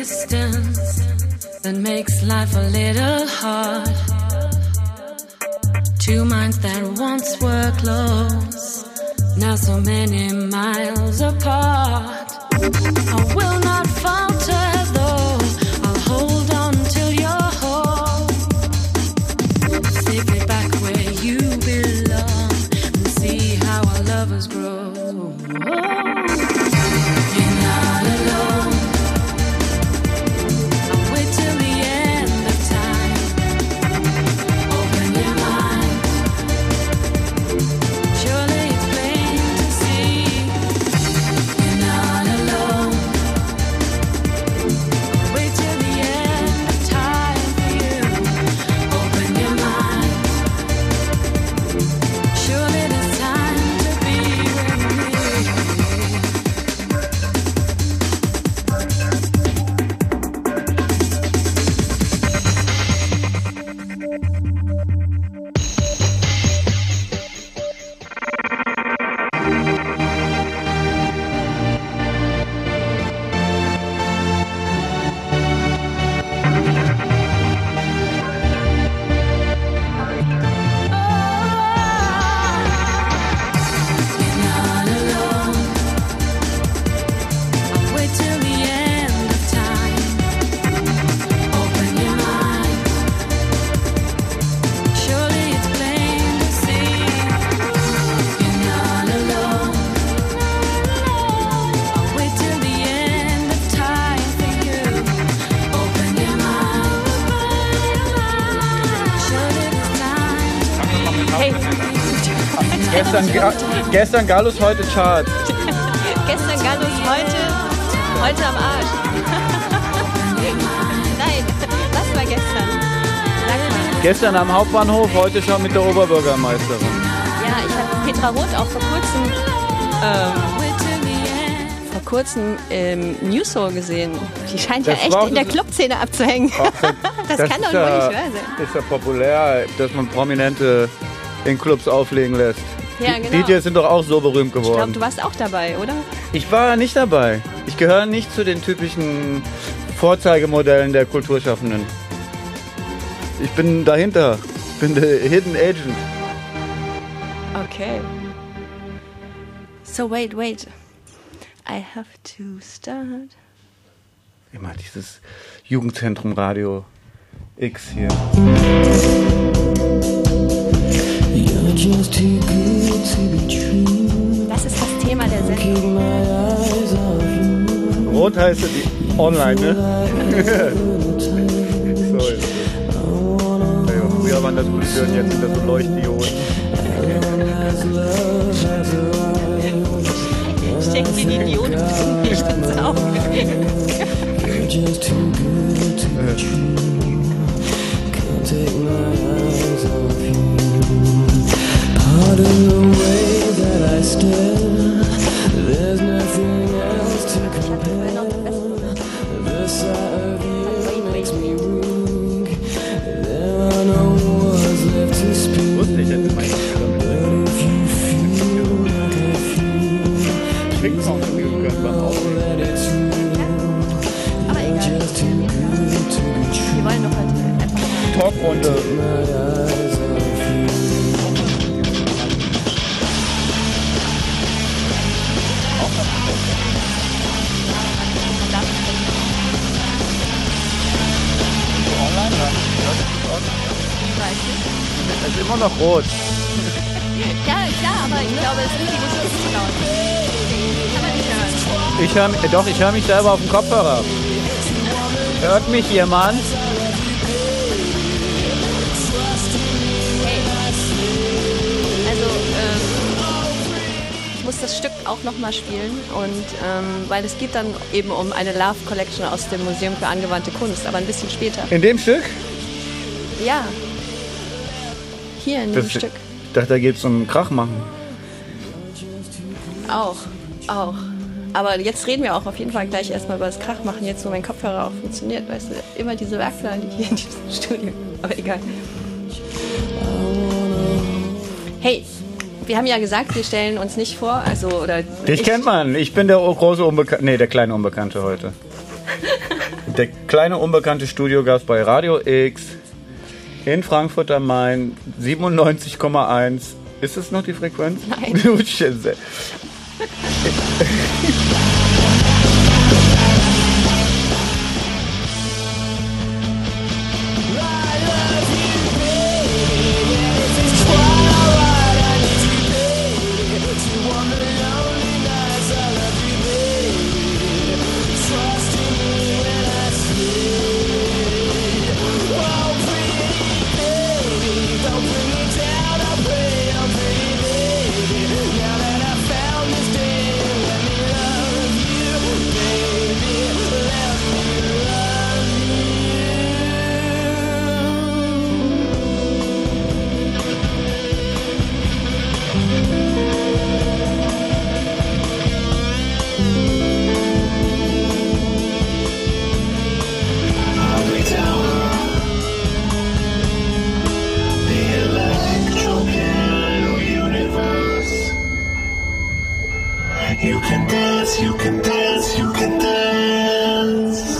distance that makes life a little hard. Two minds that once were close, now so many miles apart. I will not falter though, I'll hold on till you're home. Take it back where you belong and see how our lovers grow. You're not alone. I'll wait till the end of time. Open your mind. Surely it's plain to see. You're not alone. I'll wait till the end of time for you. Open your mind. Surely there's time to be with me. You're not alone. I'll wait till the end of time. Open your mind. Surely it's plain to see. You're not alone. I'll wait till the end of time for you. Open your mind. Surely there's time to be. Hey, Gestern Gallus, heute Charts. gestern Gallus, heute am Arsch. Nein, was war gestern? Sag mal. Gestern am Hauptbahnhof, heute schon mit der Oberbürgermeisterin. Ja, ich habe Petra Roth auch vor kurzem Newshole gesehen. Die scheint Das ja echt war in der so- Clubszene abzuhängen. Das kann doch ist wohl ja- nicht wahr sein. Ist ja populär, dass man Prominente in Clubs auflegen lässt. Ja, Die genau. DJs sind doch auch so berühmt Ich glaube, geworden. du warst auch dabei, oder? Ich war nicht dabei. Ich gehöre nicht zu den typischen Vorzeigemodellen der Kulturschaffenden. Ich bin dahinter. Ich bin der Hidden Agent. Okay. So, wait. I have to start. Immer dieses Jugendzentrum Radio X hier. Das ist das Thema der Sendung. Rot heißt die online, ne? So ist es. Ja, früher waren das Glühbirnen, jetzt sind das so Leuchtdioden. Steck dir die Diode nicht ins Auge. Wusste ich jetzt mal. Trinken auch noch Glühbirnen beim Aufnehmen. Aber egal. Wir wollen doch heute einfach Talkrunde. Online, ja. Es ist immer noch rot. Ja, klar, aber ich glaube, es ist die Musik zu laut. Kann man nicht hören. Ich höre mich selber auf dem Kopfhörer. Hört mich jemand? Also, ich muss das Stück auch nochmal spielen und weil es geht dann eben um eine Love Collection aus dem Museum für angewandte Kunst, aber ein bisschen später. In dem Stück? Ja. Hier in dem Das- Stück. Ich dachte, da geht es um Krach machen. Auch. Aber jetzt reden wir auch auf jeden Fall gleich erstmal über das Krachmachen, jetzt wo mein Kopfhörer auch funktioniert, weißt du, immer diese Werkzeuge, die hier in diesem Studio, aber egal. Hey, wir haben ja gesagt, wir stellen uns nicht vor, also, oder... Dich kennt man, ich bin der große Unbekannte, nee, der kleine Unbekannte heute. Der kleine unbekannte Studiogast bei Radio X in Frankfurt am Main, 97,1. Ist es noch die Frequenz? Nein. Du Scheiße. You can dance, you can dance, you can dance.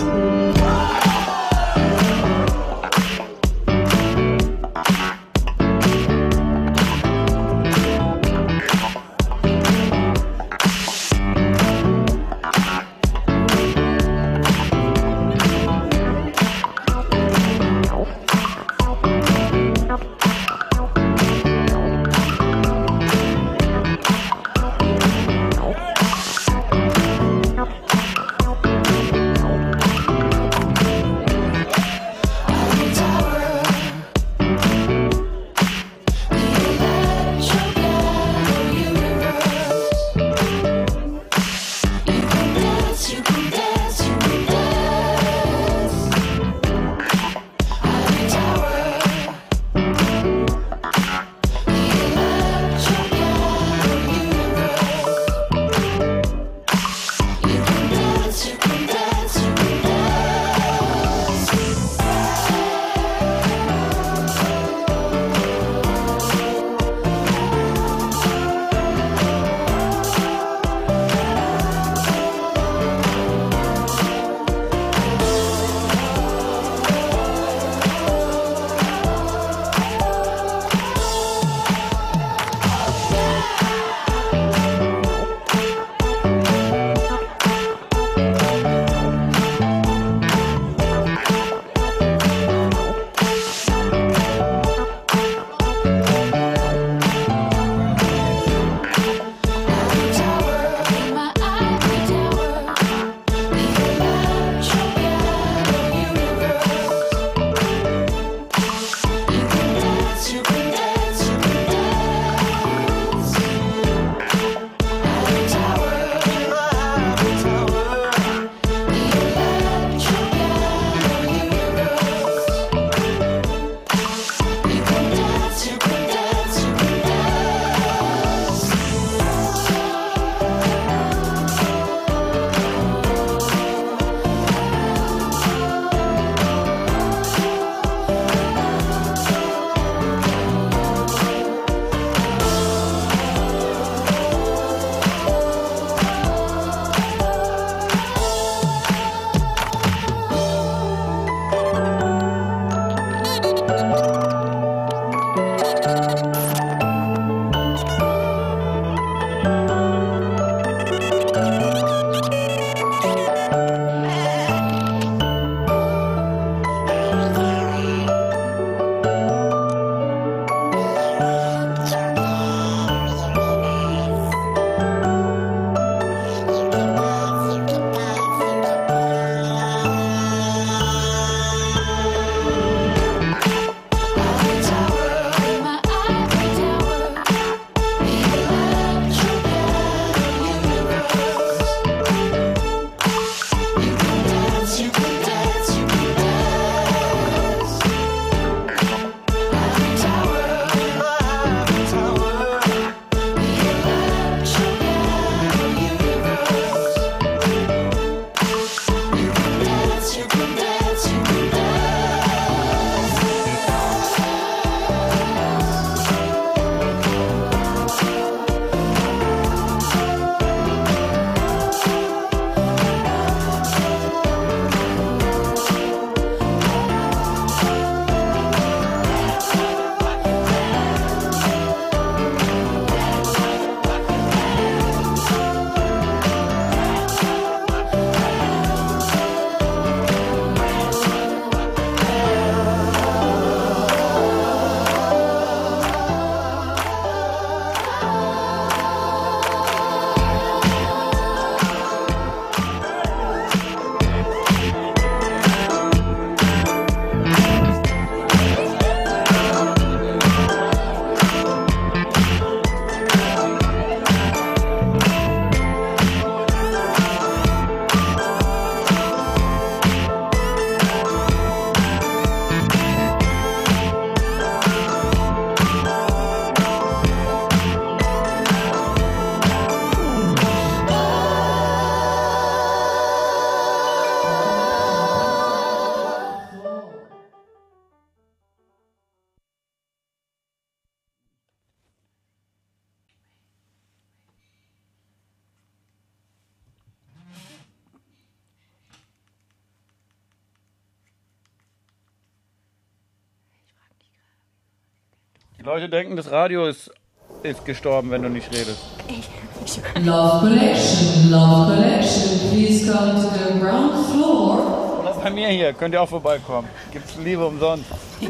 Leute denken, das Radio ist gestorben, wenn du nicht redest. Love Collection, please come to the ground floor. Oder bei mir hier, könnt ihr auch vorbeikommen. Gibt's Liebe umsonst.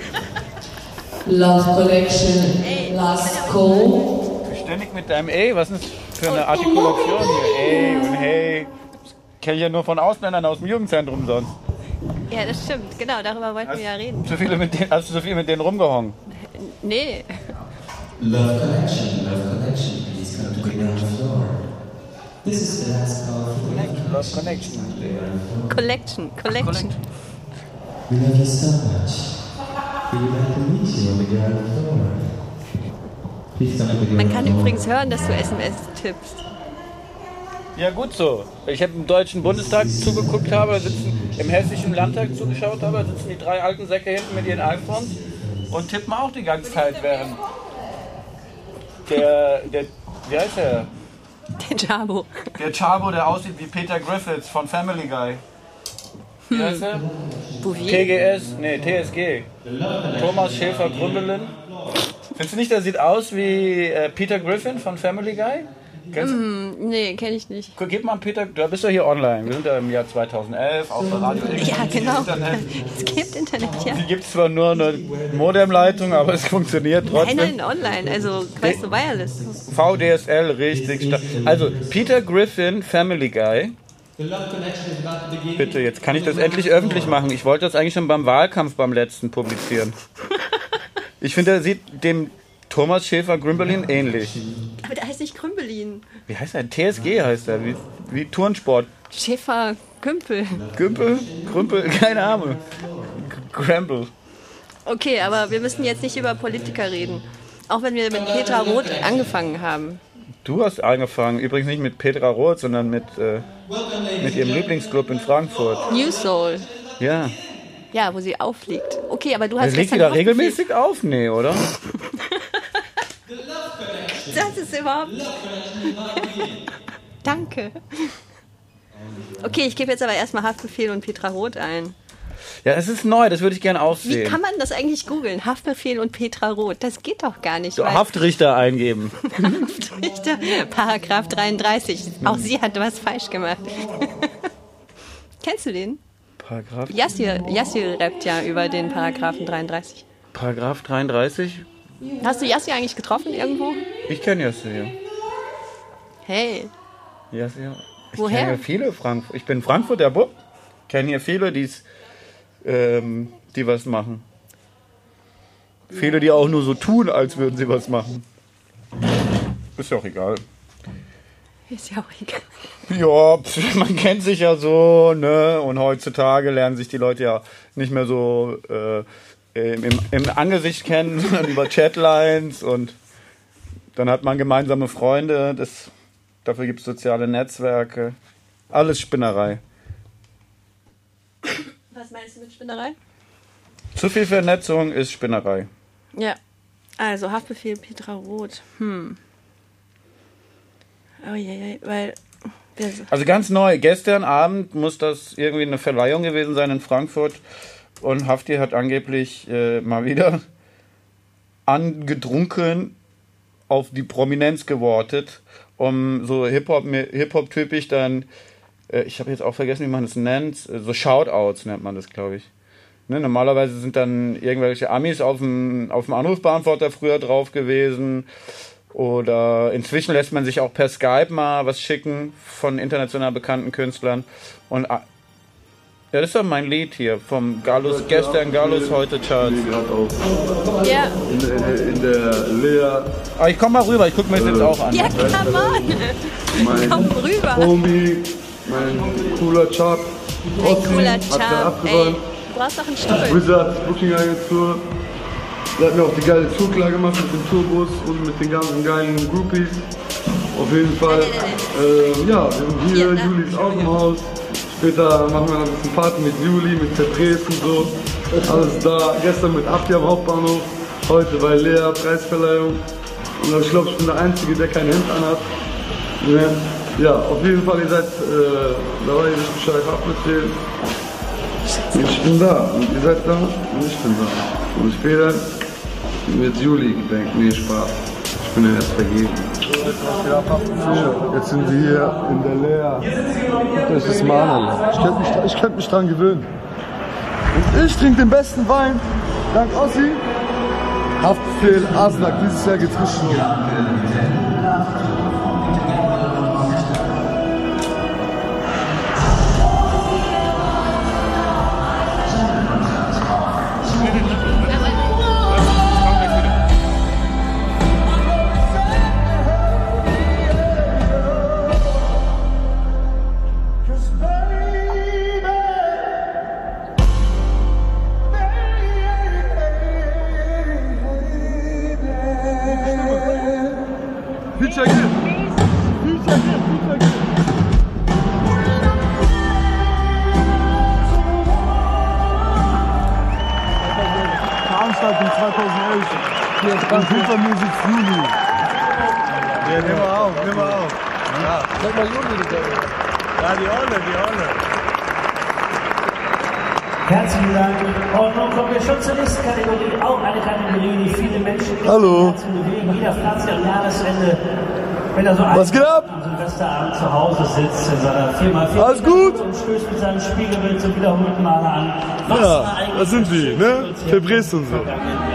Love Collection, last call. Ständig mit deinem Ey, was ist das für eine Artikulation hier? Ey und hey. Das kenne ich ja nur von Ausländern aus dem Jugendzentrum sonst. Ja, das stimmt. Genau, darüber wollten wir ja reden. Hast du so viel mit denen rumgehangen? Nee. Love Collection, please come to the ground floor. This is the last call for Love Connection. Collection. We love you so much. We would like to meet you on the ground floor. Please come to the ground Man kann floor. übrigens hören, dass du SMS tippst. Ja, gut so. Ich habe im Deutschen Bundestag zugeguckt habe, im Hessischen Landtag zugeschaut habe, sitzen die 3 alten Säcke hinten mit ihren iPhones und tippen auch die ganze Zeit, während der wie heißt der? Der Jabo. Der Chabo, der aussieht wie Peter Griffiths von Family Guy. Wie heißt der? Bouvier? TSG. Thomas Schäfer-Grümbelin. Findest du nicht, der sieht aus wie Peter Griffin von Family Guy? Kennst du? Nee, kenne ich nicht. Gib mal Peter, du bist doch hier online. Wir sind ja im Jahr 2011, auch bei Radio X. Ja, genau. Internet. Es gibt Internet, ja. Die gibt zwar nur eine Modemleitung, aber es funktioniert trotzdem. Nein, online, also weißt du, Wireless. VDSL, richtig stark. Also, Peter Griffin, Family Guy. Bitte, jetzt kann ich das endlich öffentlich machen. Ich wollte das eigentlich schon beim Wahlkampf beim letzten publizieren. Ich finde, er sieht dem Thomas Schäfer-Grümbelin ähnlich. Aber der heißt nicht Krümbelin. Wie heißt er? TSG heißt er, wie Turnsport. Schäfer Gümpel. Gümpel? Krümpel? Keine Ahnung. Gramble. Okay, aber wir müssen jetzt nicht über Politiker reden. Auch wenn wir mit Petra Roth angefangen haben. Du hast angefangen, übrigens nicht mit Petra Roth, sondern mit ihrem Lieblingsclub in Frankfurt. New Soul. Ja. Ja, wo sie auffliegt. Okay, aber du hast Legt die gestern da Haftbefehl- regelmäßig auf? Nee, oder? Das ist überhaupt... Danke. Okay, ich gebe jetzt aber erstmal Haftbefehl und Petra Roth ein. Ja, es ist neu, das würde ich gerne auch Wie sehen. kann man das eigentlich googeln? Haftbefehl und Petra Roth. Das geht doch gar nicht. So, Haftrichter eingeben. Haftrichter, Paragraph 33. Auch sie hat was falsch gemacht. Kennst du den? Paragraph? Yassir rappt ja über den Paragraphen 33. Paragraph 33? Hast du Yassir eigentlich getroffen irgendwo? Ich kenne Yassir. Hey. Yassir. Ich Woher? kenne ja viele Frankfurt. Ich bin Frankfurter Bub. Kenne hier viele, die was machen. Viele, die auch nur so tun, als würden sie was machen. Ist ja auch egal. Ist ja auch egal. Ja, man kennt sich ja so, ne? Und heutzutage lernen sich die Leute ja nicht mehr so im Angesicht kennen, sondern über Chatlines und dann hat man gemeinsame Freunde. Dafür gibt es soziale Netzwerke. Alles Spinnerei. Was meinst du mit Spinnerei? Zu viel Vernetzung ist Spinnerei. Ja. Also Haftbefehl Petra Roth. Oh je, weil... Also ganz neu, gestern Abend muss das irgendwie eine Verleihung gewesen sein in Frankfurt und Hafti hat angeblich mal wieder angedrunken auf die Prominenz gewortet, um so Hip-Hop-typisch dann, ich habe jetzt auch vergessen, wie man das nennt, so Shoutouts nennt man das, glaube ich. Ne, normalerweise sind dann irgendwelche Amis auf dem Anrufbeantworter früher drauf gewesen. Oder inzwischen lässt man sich auch per Skype mal was schicken von international bekannten Künstlern. Und ja, das ist doch mein Lied hier vom Gallus, gestern Gallus, heute Charts. Ja. In der Lea. Aber ich komm mal rüber, ich guck mir das jetzt auch an. Ja, come on. Mein Komm rüber. Homie, mein cooler Chap. Ein cooler Hat der Charme. Ey, abgeräumt. du brauchst doch einen Stuhl. Wizards Booking Agentur. Der hat mir auch die geile Tour klar gemacht mit dem Tourbus und mit den ganzen geilen Groupies. Auf jeden Fall. Ja, wir sind hier, Ja, Juli ist auch im Haus. Später machen wir noch ein bisschen Party mit Juli, mit Zerpress und so. Alles da. Gestern mit Abdi am Hauptbahnhof. Heute bei Lea, Preisverleihung. Und ich glaube, ich bin der Einzige, der kein Hemd anhat. Ja, auf jeden Fall, ihr seid dabei, ihr wisst Bescheid, Haftbefehl. Ich bin da und ihr seid da und ich bin da. Und später Mit Juli gedenkt, nee, Spaß. Ich bin ja erst vergeben. Jetzt sind wir hier in der Lea. Guckt euch das mal an. Ich könnte mich dran gewöhnen. Und ich trinke den besten Wein, dank Ossi. Haftbefehl, Aslak, dieses Jahr geht's richtig los. Veranstaltung 2011. Hier ist Super Music Juli. Ja, nimm mal auf. Ja. Sag mal Juli, bitte. Ja, die Olle. Herzlichen Dank. Und nun kommen wir schon zur nächsten Kategorie. Auch eine Kategorie, die viele Menschen Hallo. bewegen. Jeder Platz am Jahresende. Wenn er so Was geht ab? am Silvesterabend zu Hause sitzt in seiner 4x4 Alles gut? und stößt mit seinem Spiegelbild zum wiederholten Male an. Was war Ja, eigentlich das sind sie, ne? Febrés und so.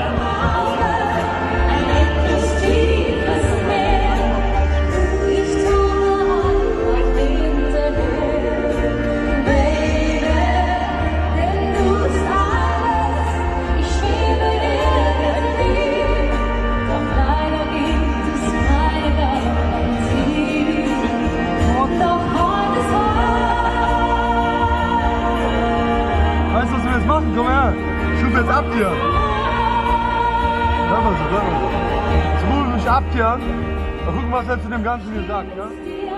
Weißt du, was wir jetzt machen? Komm her. Ich rufe jetzt Abtieren. Hör mal so. Jetzt rufe ich Abtieren. Mal gucken, was er zu dem Ganzen hier sagt, ja?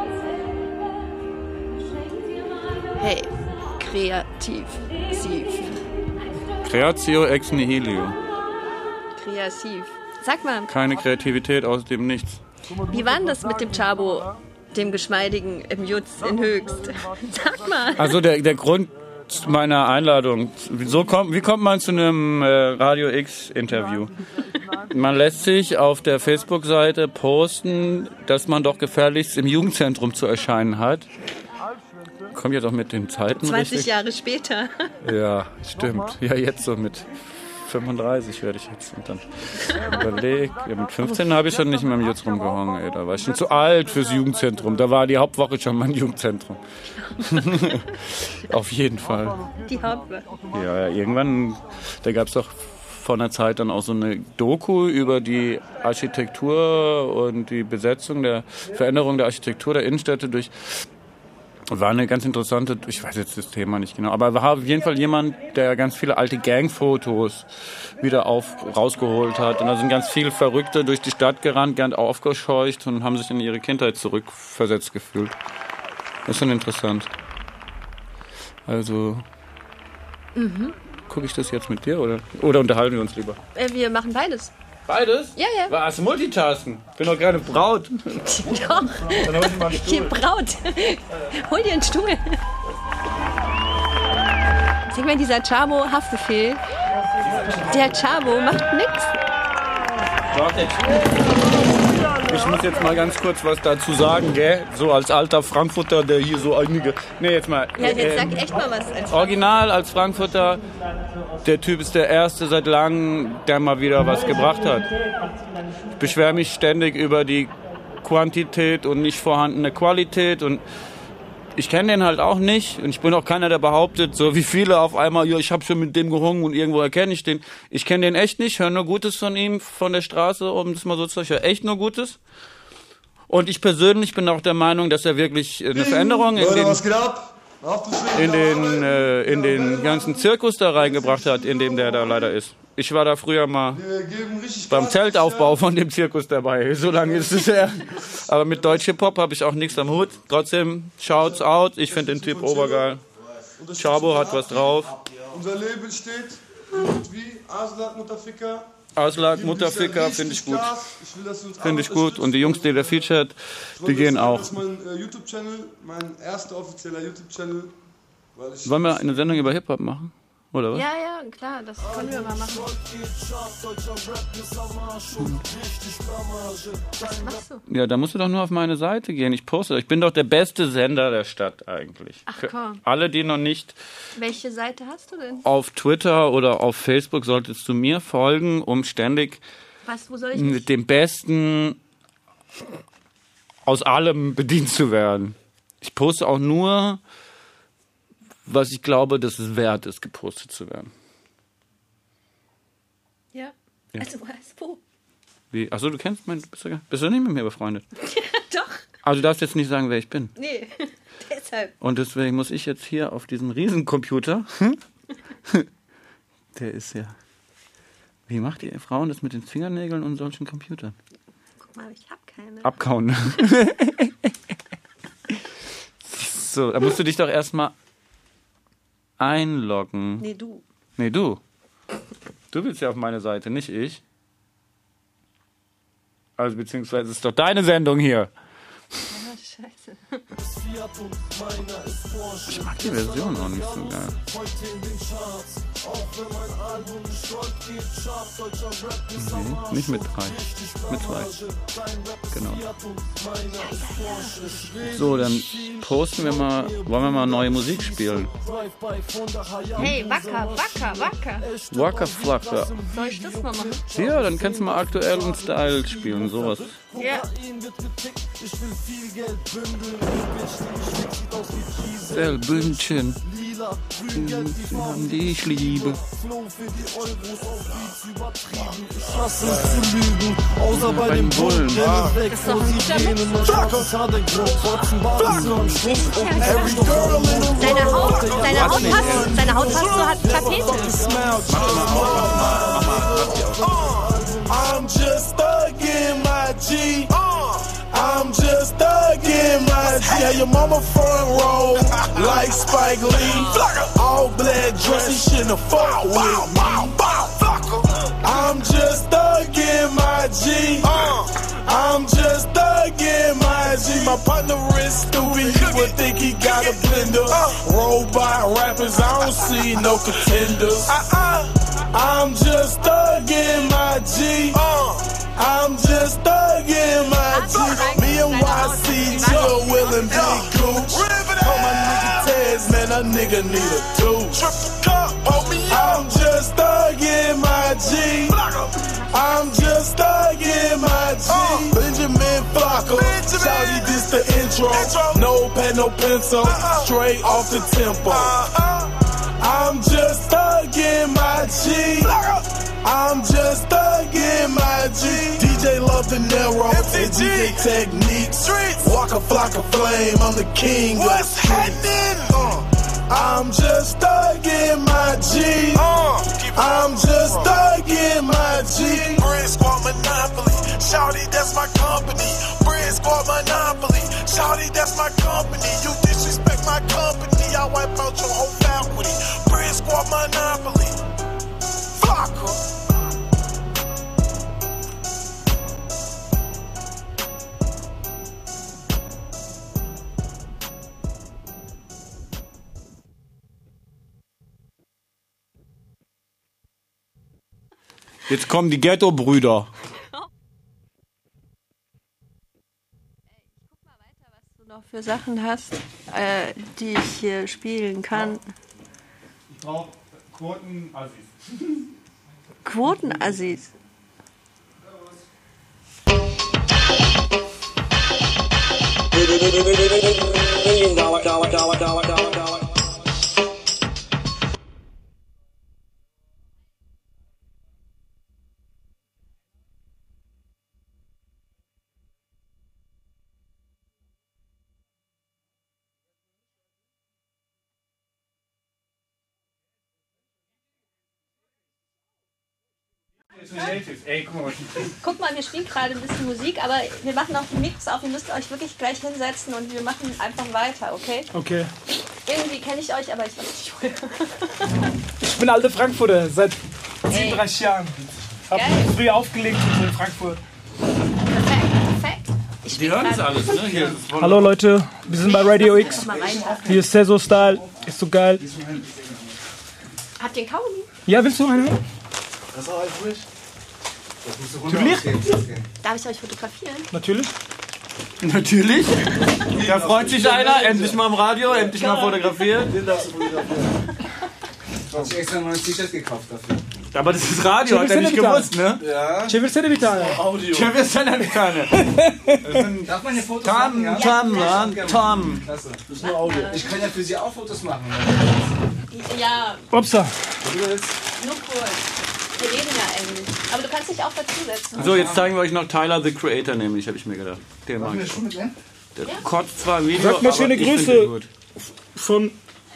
Hey, kreativ. Creatio ex nihilo. Kreativ. Sag mal, Keine Kreativität aus dem Nichts. wie war denn das mit dem Chabo, dem Geschmeidigen im Jutz in Höchst? Sag mal. Also der Grund meiner Einladung, wie kommt man zu einem Radio X Interview? Man lässt sich auf der Facebook-Seite posten, dass man doch gefährlichst im Jugendzentrum zu erscheinen hat. Kommt ja doch mit den Zeiten 20 richtig. Jahre später. Ja, stimmt. Ja, jetzt so mit 35 werde ich jetzt. Und dann überlegt. Ja, mit 15 habe ich schon nicht mehr im Jutz rumgehangen. Ey. Da war ich schon zu alt fürs Jugendzentrum. Da war die Hauptwoche schon mein Jugendzentrum. Auf jeden Fall. Die Hauptwoche. Ja, irgendwann, da gab es doch vor einer Zeit dann auch so eine Doku über die Architektur und die Besetzung, der Veränderung der Architektur der Innenstädte durch. War eine ganz interessante, ich weiß jetzt das Thema nicht genau, aber war auf jeden Fall jemand, der ganz viele alte Gangfotos wieder rausgeholt hat. Und da sind ganz viele Verrückte durch die Stadt gerannt, gern aufgescheucht und haben sich in ihre Kindheit zurückversetzt gefühlt. Das ist schon interessant. Also, gucke ich das jetzt mit dir oder unterhalten wir uns lieber? Wir machen beides. Beides? Ja. Was? Multitasken? Bin doch gerade Braut. Doch. Dann hol ich mal einen Hier, Stuhl. Braut. Hol dir einen Stuhl. Sag mal, dieser Chabo Haftbefehl. Der Chabo macht nix. Ich muss jetzt mal ganz kurz was dazu sagen, gell? So als alter Frankfurter, der hier so einige... Nee, jetzt mal. Ja, jetzt sag echt mal was. Original als Frankfurter, der Typ ist der Erste seit langem, der mal wieder was gebracht hat. Ich beschwere mich ständig über die Quantität und nicht vorhandene Qualität und ich kenne den halt auch nicht und ich bin auch keiner, der behauptet, so wie viele auf einmal, ja, ich habe schon mit dem gehungen und irgendwo erkenne ich den. Ich kenne den echt nicht, höre nur Gutes von ihm, von der Straße, um das mal so zu sagen, ich höre echt nur Gutes. Und ich persönlich bin auch der Meinung, dass er wirklich eine Veränderung in den ganzen Zirkus da reingebracht hat, in dem der da leider ist. Ich war da früher mal beim Zeltaufbau von dem Zirkus dabei. So lange ist es her. Aber mit Deutsch-Hip-Hop habe ich auch nichts am Hut. Trotzdem, shouts out. Ich finde den Typ obergeil. Chabo hat was drauf. Unser Label steht wie Aslak Mutterficker. Aslak Mutterficker finde ich gut. Finde ich gut. Und die Jungs, die der featured, die gehen auch. Das ist mein YouTube-Channel, mein erster offizieller YouTube-Channel. Wollen wir eine Sendung über Hip-Hop machen? oder was? Ja, klar, das können wir mal machen. Was machst du? Ja, da musst du doch nur auf meine Seite gehen. Ich poste. Ich bin doch der beste Sender der Stadt eigentlich. Ach Für komm. alle, die noch nicht Welche Seite hast du denn? auf Twitter oder auf Facebook solltest du mir folgen, um ständig Wo soll ich mich? mit dem Besten aus allem bedient zu werden. Ich poste auch nur, was ich glaube, dass es wert ist, gepostet zu werden. Ja. Ja. Also, wo? Wie? Achso, du kennst meinen... Bist du nicht mit mir befreundet? Doch. Also du darfst jetzt nicht sagen, wer ich bin. Nee, deshalb. Und deswegen muss ich jetzt hier auf diesem Riesencomputer... Der ist ja... Wie macht ihr Frauen das mit den Fingernägeln und solchen Computern? Guck mal, ich hab keine. Abkauen. So, da musst du dich doch erstmal einloggen. Nee, du. Nee, du. Du willst ja auf meine Seite, nicht ich. Also beziehungsweise ist doch deine Sendung hier. Ah, scheiße. Ich mag die Version auch nicht so geil. Nee, nicht mit 3. Mit 2. Genau. So, dann posten wir mal, wollen wir mal neue Musik spielen. Hey, wacker. Waka Flocka. Soll ich das mal machen? Ja, dann kannst du mal aktuellen Style spielen, sowas. Ja. Selbünchen, die ich liebe. Außer bei den Bullen. Das ist doch ein guter Mix. Seine Haut hat so Tapete. I'm just thuggin' my G. I'm just thuggin' my G. How your mama front row like Spike Lee. All black dress, he shouldn't have fucked with me. I'm just thuggin' my G. I'm just thuggin' my G. My partner is stupid, he would think he got a blender. Robot rappers, I don't see no contenders. I'm just thuggin' my G. I'm just thuggin' my G. Me and YC, Joe, Will and Big Gooch. Call my nigga Tez, man, a nigga need a douche. I'm just thuggin' my G. I'm just thuggin' my G. Benjamin Flocka, shawty, this the intro. No pen, no pencil, straight off the tempo. I'm just thuggin' my G. I'm just thuggin' my G. DJ Love De Niro and DJ Techniques. Waka Flocka Flame, I'm the king of the streets. I'm just thuggin' my G. I'm just thuggin' my G. Bread Squad Monopoly, shawty, that's my company. Bread Squad Monopoly, shawty, that's my company. You disrespect my company, I wipe out your whole faculty. Bread Squad Monopoly, Flocka. Jetzt kommen die Ghetto-Brüder. Guck mal weiter, was du noch für Sachen hast, die ich hier spielen kann. Ich brauche Quoten-Assis. Quoten-Assis. Ey, guck mal, Guck mal, wir spielen gerade ein bisschen Musik, aber wir machen auch den Mix auf. Ihr müsst euch wirklich gleich hinsetzen und wir machen einfach weiter, okay? Okay. Irgendwie kenne ich euch, aber ich weiß nicht woher. Ich bin alter Frankfurter, seit 37 Jahren. Hab Geil. früh aufgelegt in Frankfurt. Perfekt. Die hören das alles, ne? Hier ist voll. Hallo Leute, wir sind bei Radio X. Hier ist Seso Style, ist so geil. Habt ihr einen Kaugummi? Ja, willst du einen? Das ist auch alles frisch. Das musst du Natürlich. Darf ich euch fotografieren? Natürlich. Natürlich. Da freut sich einer, endlich mal im Radio, endlich mal fotografieren. Den darfst du fotografieren. Ich hab extra ein neues T-Shirt gekauft dafür. Aber das ist Radio, hat er nicht gewusst, ne? Ja. Ci vestite vitale. Audio. Tja, wir sind eine Kanne. Darf man hier Fotos machen? Ja? Tom. Klasse. Das ist nur Audio. Ich kann ja für Sie auch Fotos machen. Ja, Upsa. Du willst? nur kurz. Wir reden ja Englisch. Aber du kannst dich auch dazusetzen. So, jetzt zeigen wir euch noch Tyler, the Creator, nämlich, habe ich mir gedacht. Den mag ich. Der kotzt zwar im Video, Sag mir schöne aber ich Grüße. find den gut. Von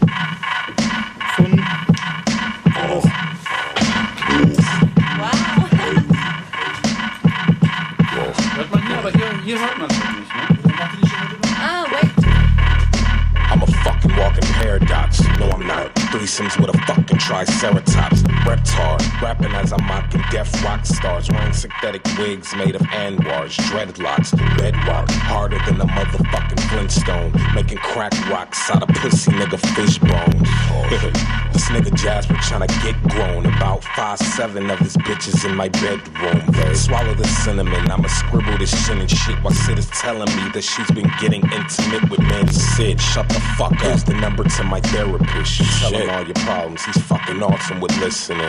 Hört man hier, aber hier hört man es nicht, ne? Ah, wait. I'm a fucking walking paradox. No, I'm not. Threesomes with a fucking triceratops. Reptar, rapping as I'm mocking deaf rock stars. Wearing synthetic wigs made of anwars. Dreadlocks, bedrock, harder than a motherfucking Flintstone. Making crack rocks out of pussy nigga fish bones. This nigga Jasper tryna get grown. About 5'7" of his bitches in my bedroom. Swallow the cinnamon, I'ma scribble this shit and shit while Sid is telling me that she's been getting intimate with Manny Sid. Shut the fuck up. Here's the number to my therapist. Tell him all your problems. He's fucking awesome with listening.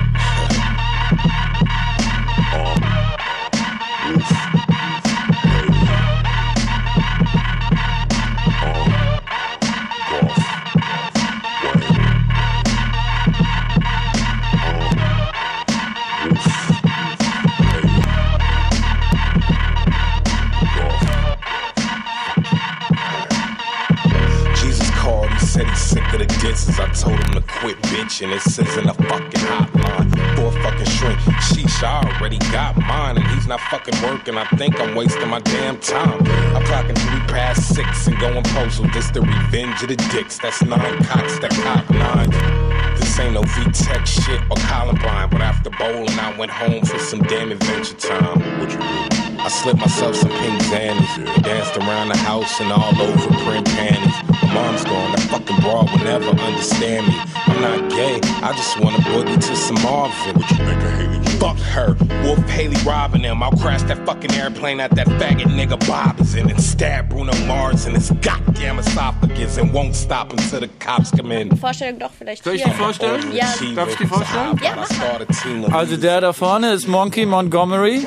Said he's sick of the disses. I told him to quit bitching. It says in a fucking hotline for a fucking shrink. Sheesh, I already got mine and he's not fucking working. I think I'm wasting my damn time. I'm clocking 6:03 and going postal. This the revenge of the dicks. That's 9 cocks that cock 9. This ain't no V-Tech shit or Columbine. But after bowling, I went home for some damn adventure time. What you do? I slipped myself some pink zannies and danced around the house and all over print panties. My mom's gone, that fucking broad will never understand me. I'm not gay, I just want to boogie to some Marvin. What you think I hated you? Fuck her, Wolf Haley robbing them. I'll crash that fucking airplane at that faggot nigga Bob is in and stab Bruno Mars in his goddamn esophagus and won't stop until the cops come in. Vorstellung doch vielleicht. Soll ich die vorstellen? Ja. Darf ich die vorstellen? Ja, mach mal. Also der da vorne ist Monkey Montgomery.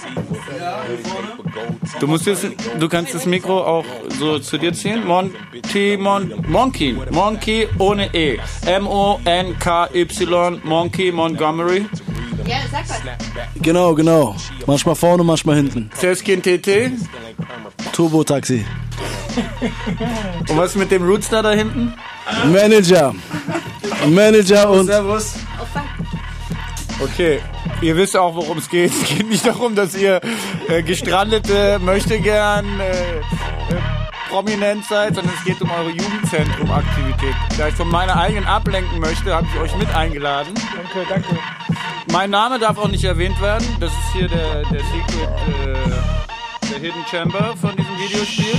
Du kannst das Mikro auch so zu dir ziehen. Monkey ohne E. M-O-N-K-Y, Monkey Montgomery. Ja, sag was. Genau. Manchmal vorne, manchmal hinten. Seskin TT. Turbo-Taxi. Und was mit dem Rootstar da hinten? Manager und... Servus. Okay, ihr wisst auch, worum es geht. Es geht nicht darum, dass ihr gestrandete, möchtegern prominent seid, sondern es geht um eure Jugendzentrum-Aktivität. Da ich von meiner eigenen ablenken möchte, habe ich euch mit eingeladen. Danke. Mein Name darf auch nicht erwähnt werden. Das ist hier der Secret, der Hidden Chamber von diesem Videospiel.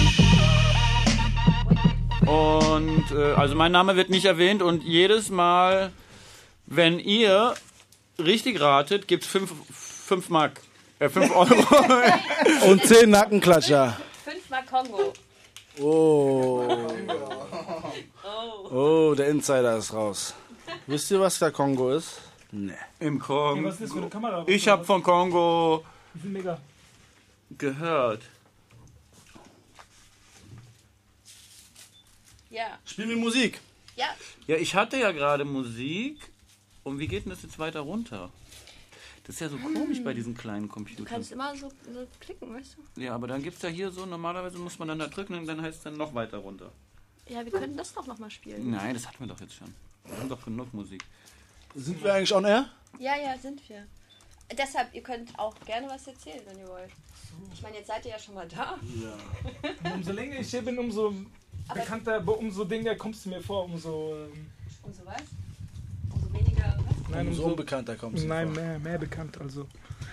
Und also mein Name wird nicht erwähnt und jedes Mal, wenn ihr richtig ratet, gibt's 5 Mark. 5 Euro. Und 10 Nackenklatscher. 5 Mark Kongo. Oh, der Insider ist raus. Wisst ihr, was der Kongo ist? Nee. Im Kongo. Was ist das für eine Kamera? Ich habe von Kongo Wie viel Mega? gehört. Ja. Spiel mir Musik. Ja. Ja, ich hatte ja gerade Musik. Und wie geht denn das jetzt weiter runter? Das ist ja so komisch bei diesen kleinen Computern. Du kannst immer so klicken, weißt du? Ja, aber dann gibt es ja hier so, normalerweise muss man dann da drücken und dann heißt es dann noch weiter runter. Ja, wir können das doch nochmal spielen. Nein, das hatten wir doch jetzt schon. Wir haben doch genug Musik. Sind wir eigentlich on air? Ja, sind wir. Deshalb, ihr könnt auch gerne was erzählen, wenn ihr wollt. Ich meine, jetzt seid ihr ja schon mal da. Ja. Und umso länger ich hier bin, umso bekannter, umso Dinger kommst du mir vor, umso... Umso was? Umso weniger was? Nein, umso unbekannter kommst du vor. Nein, mehr bekannt, also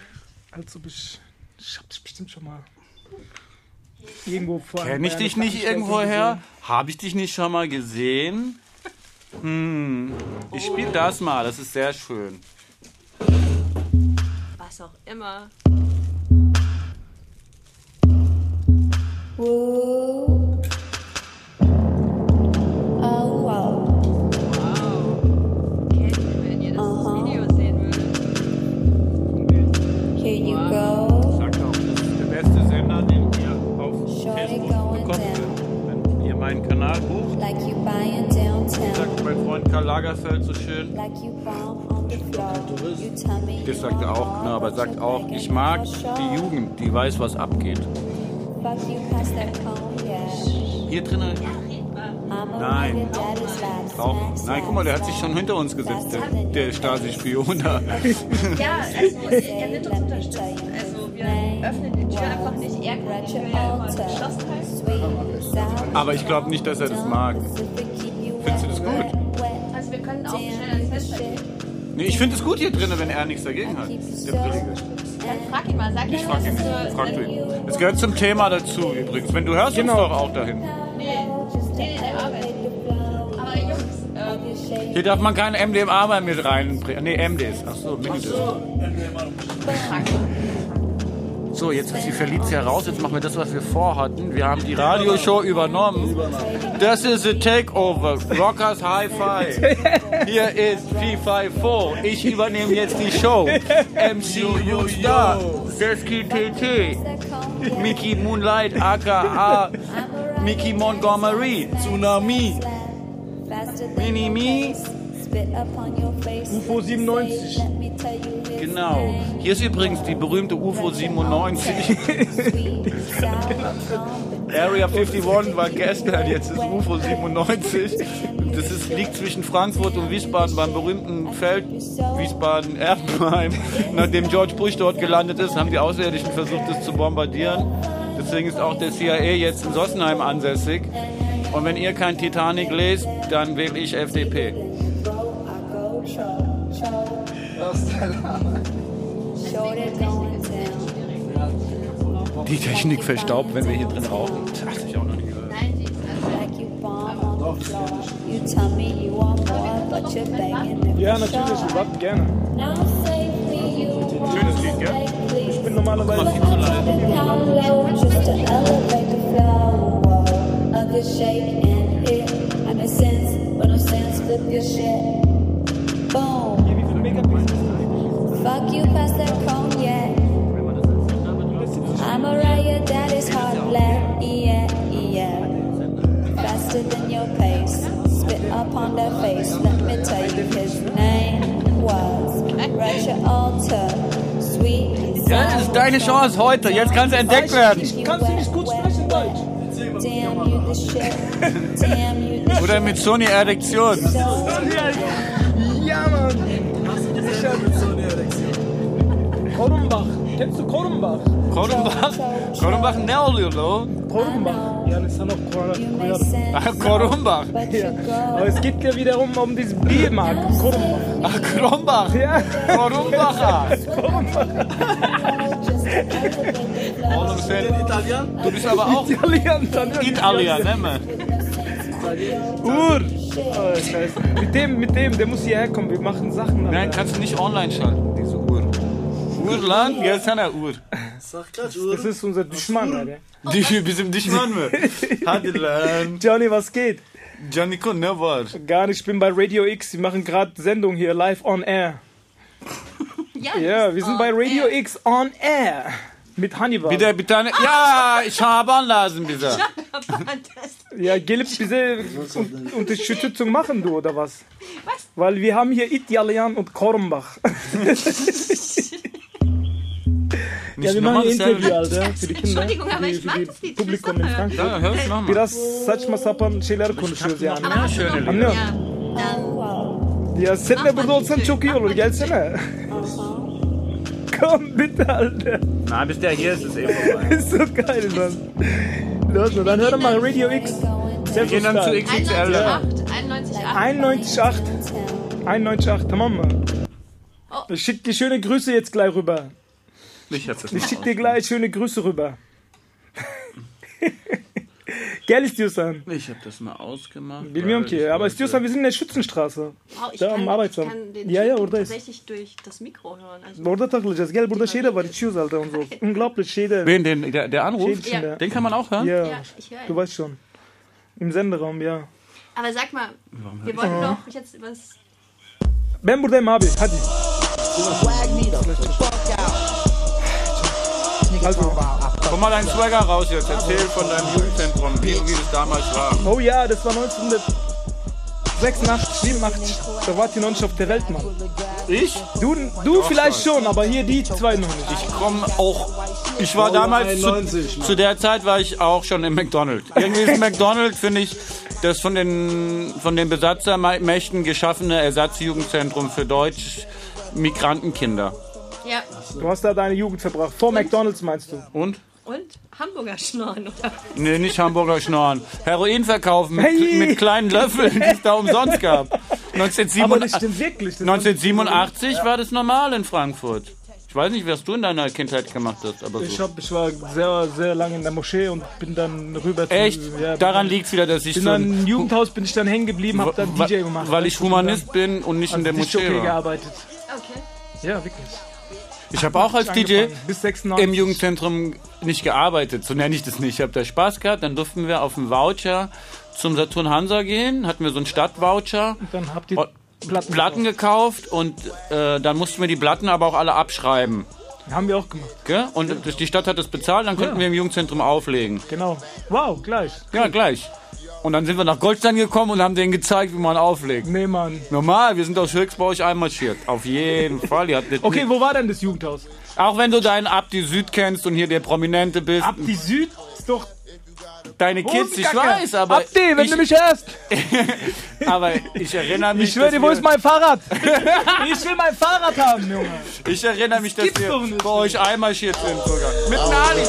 ich hab's bestimmt schon mal irgendwo vor. Kenn ich dich nicht irgendwoher? Habe ich dich nicht schon mal gesehen? Ich spiele das mal, das ist sehr schön. Was auch immer. Whoa. Oh, wow. Okay, wenn ihr das Video sehen würdet. Here you go. Sagt auch, das ist der beste Sender, den ihr auf Shorty Facebook going bekommt. down. Wenn ihr meinen Kanal bucht, Like you buying downtown. sagt mein Freund Karl Lagerfeld so schön. Like you bomb on the floor. You tell me Das sagt er auch, ne, aber sagt auch, ich mag die Jugend, die weiß, was abgeht. fuck you past that cone, yeah. Hier drinnen. Nein. Nein, guck mal, der hat sich schon hinter uns gesetzt, der Stasi-Spion da. Ja, also er wird uns unterstützen. Also wir öffnen die Tür einfach nicht. Er kann die Tür ja immer geschlossen halten. Aber ich glaube nicht, dass er das mag. Findest du das gut? Also wir können auch schnell ans Fenster gehen. Nee, ich finde es gut hier drinnen, wenn er nichts dagegen hat. Der Brillige. Dann frag ihn mal, sag ihm, Frag ihn. Frag du ihn. Es gehört zum Thema dazu übrigens. Wenn du hörst uns doch auch dahin. Nee, der arbeitet. Aber Jungs, Hier darf man kein MDMA bei mit reinbringen. Nee, MDs. Achso, Minidisc. So, jetzt ist die Felicia raus. Jetzt machen wir das, was wir vorhatten. Wir haben die Radioshow übernommen. Das ist a Takeover. Rockers High Five. Hier ist P54. Ich übernehme jetzt die Show. MC Star. Seski TT. Mickey Moonlight aka Mickey Montgomery. Tsunami. Mini-Me. UFO 97. Genau. Hier ist übrigens die berühmte UFO 97. Area 51 war gestern, jetzt ist UFO 97. Das liegt zwischen Frankfurt und Wiesbaden beim berühmten Feld Wiesbaden-Erbenheim. Nachdem George Bush dort gelandet ist, haben die Außerirdischen versucht, es zu bombardieren. Deswegen ist auch der CIA jetzt in Sossenheim ansässig. Und wenn ihr kein Titanic lest, dann wähle ich FDP. Die Technik verstaubt, wenn wir hier drin rauchen. Das hat sich auch noch nicht gehört. Ja, natürlich, wir warten gerne. Schönes Lied, gell? Ich bin normalerweise viel zu leise. Hier, wie viele Megapixel? Fuck you past that cone, yeah. I'm Mariah, that is hot black, yeah, yeah. Faster than your pace, spit up on their face. Let me tell you, his name was Roger Alter, sweet. Ja, das ist deine Chance heute. Jetzt kannst du entdeckt werden. Kannst du nicht gut sprechen Deutsch? Damn you the shit, damn you the Oder mit Sony Erektion. Ja, Mann. Korumbach. Kennst du Korumbach? Korumbach ne oluyor lo? Korumbach. Yani sana koyarım. Korumbach. Ja. Aber es geht ja wiederum um dieses Biermarkt. Korumbach. Ach, Korumbach. Ja. Korumbacher. Oğlum sen du bist aber auch Italien, ne mi? Uhr. Oh, scheiße. Mit dem, der muss hierher kommen. Wir machen Sachen. Nein, kannst du nicht online schalten, diese Uhr. Uhr lan, gelsene Uhr. Das ist unser Düşman, Alter. Bizim düşman mı? Hadi lan. Johnny, was geht? Caniko ne var? Gar nicht, ich bin bei Radio X. Sie machen gerade Sendung hier live on air. Ja, wir sind bei Radio X on air. Mit Hannibal. Bir tane ya Şaban lazım bize. Ja, gelip bize Unterstützung machen, du, oder was? Was? Weil wir haben hier Italian und Korumbach. Ja, wir machen ein Interview, Alter, für die Kinder, für die Publikum in Frankfurt. Ya, hör mal. Biraz saçma sapan şeyler konuşuyoruz yani. Ama şöyle Anlıyor musun? Ya sen de burada olsan çok iyi olur, gelsene. Komm bitte, Alter. Na, bis der hier ist, ist eh vorbei. Ist so geil, Mann. Los, dann hör doch mal Radio X. Wir gehen dann zu XXL. 91,8. 91,8, tamam mı? Ich schick dir schöne Grüße jetzt gleich rüber. Ich schick dir gleich schöne Grüße rüber. Gell, Stjusan? Ich hab das mal ausgemacht. Bilmiyorum ki. Aber Stjusan, wir sind in der Schützenstraße. Ich Da am Arbeitsamt. kann den Ja, Typen oradayız. tatsächlich durch das Mikro hören. Also Orada takılacağız. Gel, burada şey de var. İçiyoruz Alter und so. Unglaublich, şeyde. Wen, der Anruf? Şeyin içinde. Den kann man auch hören? Ja, Ja, ich höre ihn. du weißt schon. Im Senderaum, ja. Aber sag mal, wir wollten doch jetzt was... Ben buradayım abi. Hadi. Also. Komm mal deinen Swagger raus jetzt. Erzähl von deinem Jugendzentrum, wie das damals war. Oh ja, das war 1986, 87. Da wart ihr noch nicht auf der Welt, Mann. Ich? Du vielleicht schon, aber hier die zwei noch nicht. Ich komme auch. Ich war damals zu der Zeit war ich auch schon im McDonald's. Irgendwie ist McDonald's, finde ich, das von den Besatzermächten geschaffene Ersatzjugendzentrum für Deutsch-Migrantenkinder. Ja. Du hast da deine Jugend verbracht. Vor McDonald's meinst du? Und? Und Hamburger Schnorren, oder? Nee, nicht Hamburger Schnorren. Heroin verkaufen mit kleinen Löffeln, die es da umsonst gab. Aber das stimmt wirklich. Das 1987 war das normal in Frankfurt. Ich weiß nicht, was du in deiner Kindheit gemacht hast. Aber so. Ich war sehr, sehr lange in der Moschee und bin dann rüber zu... Echt? Ja, Daran liegt es wieder, dass ich bin dann im Jugendhaus bin ich dann hängen geblieben, hab dann DJ gemacht. Weil ich Humanist bin und nicht in der Moschee war. gearbeitet. Okay. Ja, wirklich. Ich habe auch als DJ bis 96. im Jugendzentrum nicht gearbeitet, so nenne ich das nicht. Ich habe da Spaß gehabt, dann durften wir auf dem Voucher zum Saturn Hansa gehen, hatten wir so einen Stadtvoucher. Und dann habt ihr Platten gekauft und dann mussten wir die Platten aber auch alle abschreiben. Haben wir auch gemacht. Gell? Und die Stadt hat das bezahlt, dann konnten wir im Jugendzentrum auflegen. Genau. Wow, gleich. Ja, gleich. Und dann sind wir nach Goldstein gekommen und haben denen gezeigt, wie man auflegt. Nee, Mann. Normal, wir sind aus Höchst bei euch einmarschiert. Auf jeden Fall. Okay, wo war denn das Jugendhaus? Auch wenn du deinen Abdi Süd kennst und hier der Prominente bist. Abdi Süd ist doch... Deine Kids, ich weiß, aber... Abdi, wenn du mich hörst! Aber ich erinnere mich... Ich schwöre dir, wo ist mein Fahrrad? Ich will mein Fahrrad haben, Junge. Ich erinnere mich, dass wir bei euch einmarschiert sind sogar. Mit einem Ali.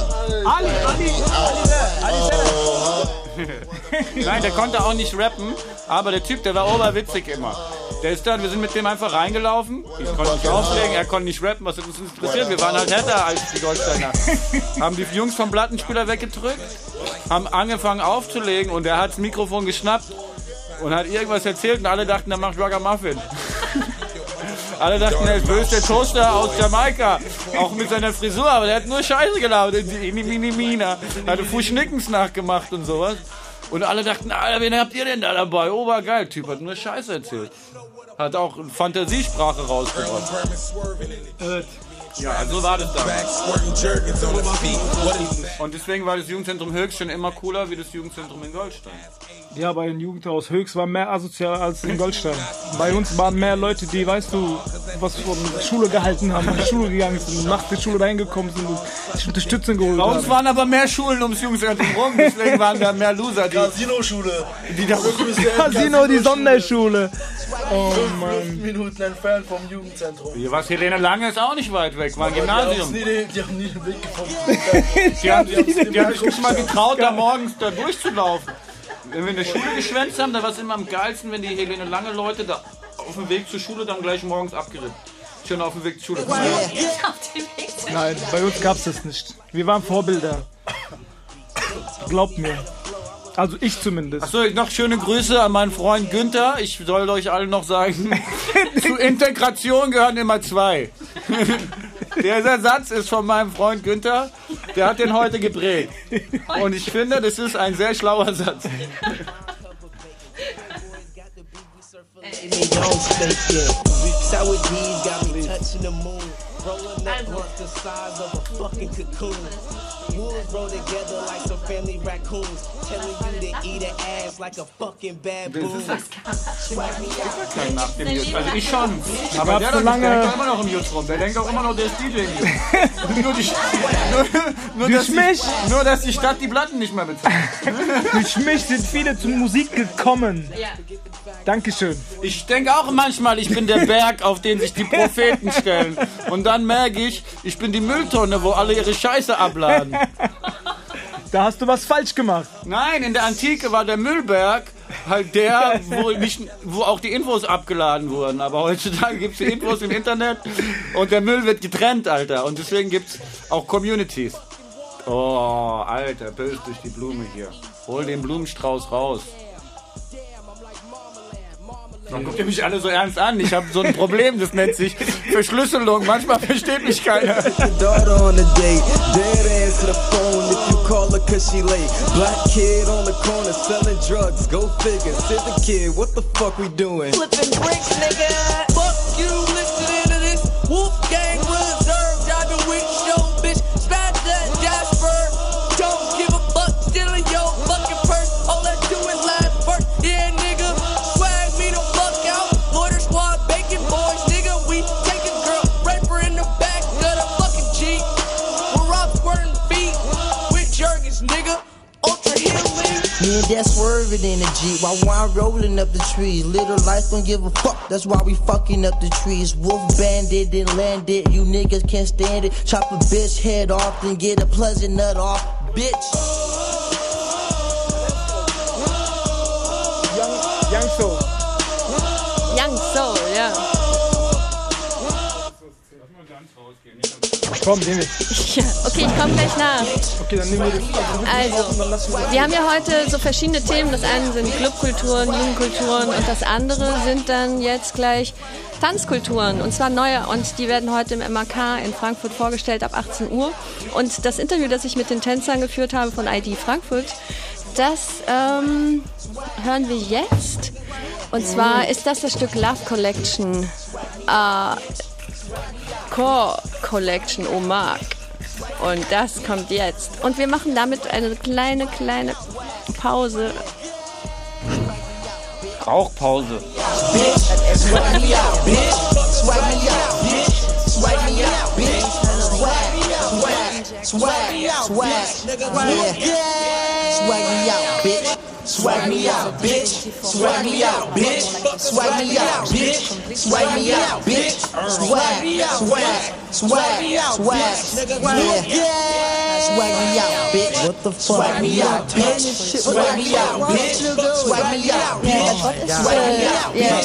Nein, der konnte auch nicht rappen, aber der Typ, der war oberwitzig immer. Der ist dann, wir sind mit dem einfach reingelaufen. Ich konnte nicht auflegen, er konnte nicht rappen, was hat uns interessiert? Wir waren halt netter als die Goldsteiner. Haben die Jungs vom Plattenspieler weggedrückt, haben angefangen aufzulegen und er hat das Mikrofon geschnappt und hat irgendwas erzählt und alle dachten, er macht Ragamuffin. Alle dachten, er ist böse der Toaster aus Jamaika, auch mit seiner Frisur, aber der hat nur Scheiße gelaufen. Hatte Fuschnickens nachgemacht und sowas. Und alle dachten, Alter, wen habt ihr denn da dabei? Obergeil, Typ hat nur Scheiße erzählt. Hat auch Fantasiesprache rausgebracht. Ja, so war das damals. Und deswegen war das Jugendzentrum Höchst schon immer cooler wie das Jugendzentrum in Goldstein. Ja, bei dem Jugendhaus Höchst war mehr asozial als in Goldstein. Bei uns waren mehr Leute, die, weißt du, was von Schule gehalten haben, in die Schule gegangen sind, nach der Schule reingekommen sind und sich Unterstützung geholt haben. Bei uns waren aber mehr Schulen ums Jugendzentrum rum, deswegen waren da mehr Loser. Casino-Schule. Casino, die Sonderschule. Oh Mann. 5 Minuten entfernt vom Jugendzentrum. Hier war Helene Lange, ist auch nicht weit weg, war ein Gymnasium. Die haben nie den Weg gefunden. Die haben sich nicht mal getraut, da morgens da durchzulaufen. Wenn wir in der Schule geschwänzt haben, da war es immer am geilsten, wenn die Helene Lange Leute da auf dem Weg zur Schule dann gleich morgens abgeritten. Schon auf dem Weg zur Schule. Nein, bei uns gab es das nicht. Wir waren Vorbilder. Glaubt mir. Also ich zumindest. Achso, noch schöne Grüße an meinen Freund Günther. Ich soll euch allen noch sagen, zu Integration gehören immer zwei. Dieser Satz ist von meinem Freund Günther. Der hat den heute geprägt. Und ich finde, das ist ein sehr schlauer Satz. Wolves roll together like some family raccoons, telling you to eat an ass like a fucking baboon. Also ich schon. Aber der denkt auch immer noch im Jutz rum. Der denkt auch immer noch, der ist DJ hier. Nur, dass die Stadt die Platten nicht mehr bezahlt. Durch mich sind viele zur Musik gekommen. Ja. Dankeschön. Ich denke auch manchmal, ich bin der Berg, auf den sich die Propheten stellen. Und dann merke ich, ich bin die Mülltonne, wo alle ihre Scheiße abladen. Da hast du was falsch gemacht. Nein, in der Antike war der Müllberg halt der, wo auch die Infos abgeladen wurden. Aber heutzutage gibt es die Infos im Internet und der Müll wird getrennt, Alter. Und deswegen gibt es auch Communities. Oh, Alter, böse durch die Blume hier. Hol den Blumenstrauß raus. Warum guckt ihr mich alle so ernst an? Ich habe so ein Problem, das nennt sich Verschlüsselung. Manchmal versteht mich keiner. Daughter on a date, dead answer the phone if you call her cause she late. Black kid on the corner selling drugs, go figure. Said the kid, what the fuck we doing? Flipping bricks, nigga. Fuck you, listening to this Wolf Gang Reserve. Driving with show, bitch. Smash that Jasper. Don't give a fuck, stealing your fucking purse. All I do is last first. Yeah, nigga. Swag me the fuck out. Loiter squad, bacon boys, nigga. We taking girl, raper in the back of the fucking Jeep. We're rock squirting feet with jergens, nigga. Ultra healing. Me and that swerving in the Jeep while I'm rolling up the trees. Little life don't give a fuck, that's why we fucking up the trees. Wolf banded and landed, you niggas can't stand it. Chop a bitch head off, then get a pleasant nut off, bitch. Young Soul. Young Soul, ja. Komm, nehm ich. Ja, okay, ich komme gleich nach. Okay, dann nehmen wir das. Also, wir haben ja heute so verschiedene Themen. Das eine sind Clubkulturen, Jugendkulturen und das andere sind dann jetzt gleich Tanzkulturen und zwar neue und die werden heute im MAK in Frankfurt vorgestellt ab 18 Uhr. Und das Interview, das ich mit den Tänzern geführt habe von ID Frankfurt, das hören wir jetzt. Und zwar ist das Stück Love Collection, Core Collection Omag. Und das kommt jetzt. Und wir machen damit eine kleine Pause. Rauchpause. Swag me out, bitch. Swag me out, bitch. Swag me out, bitch. Swag me out, bitch. Swag, swag, swag, swag. Yeah. Swag me out, bitch. What the fuck? Swag me out, bitch. Swag me out, bitch. Swag me out, bitch. Swag me out, bitch.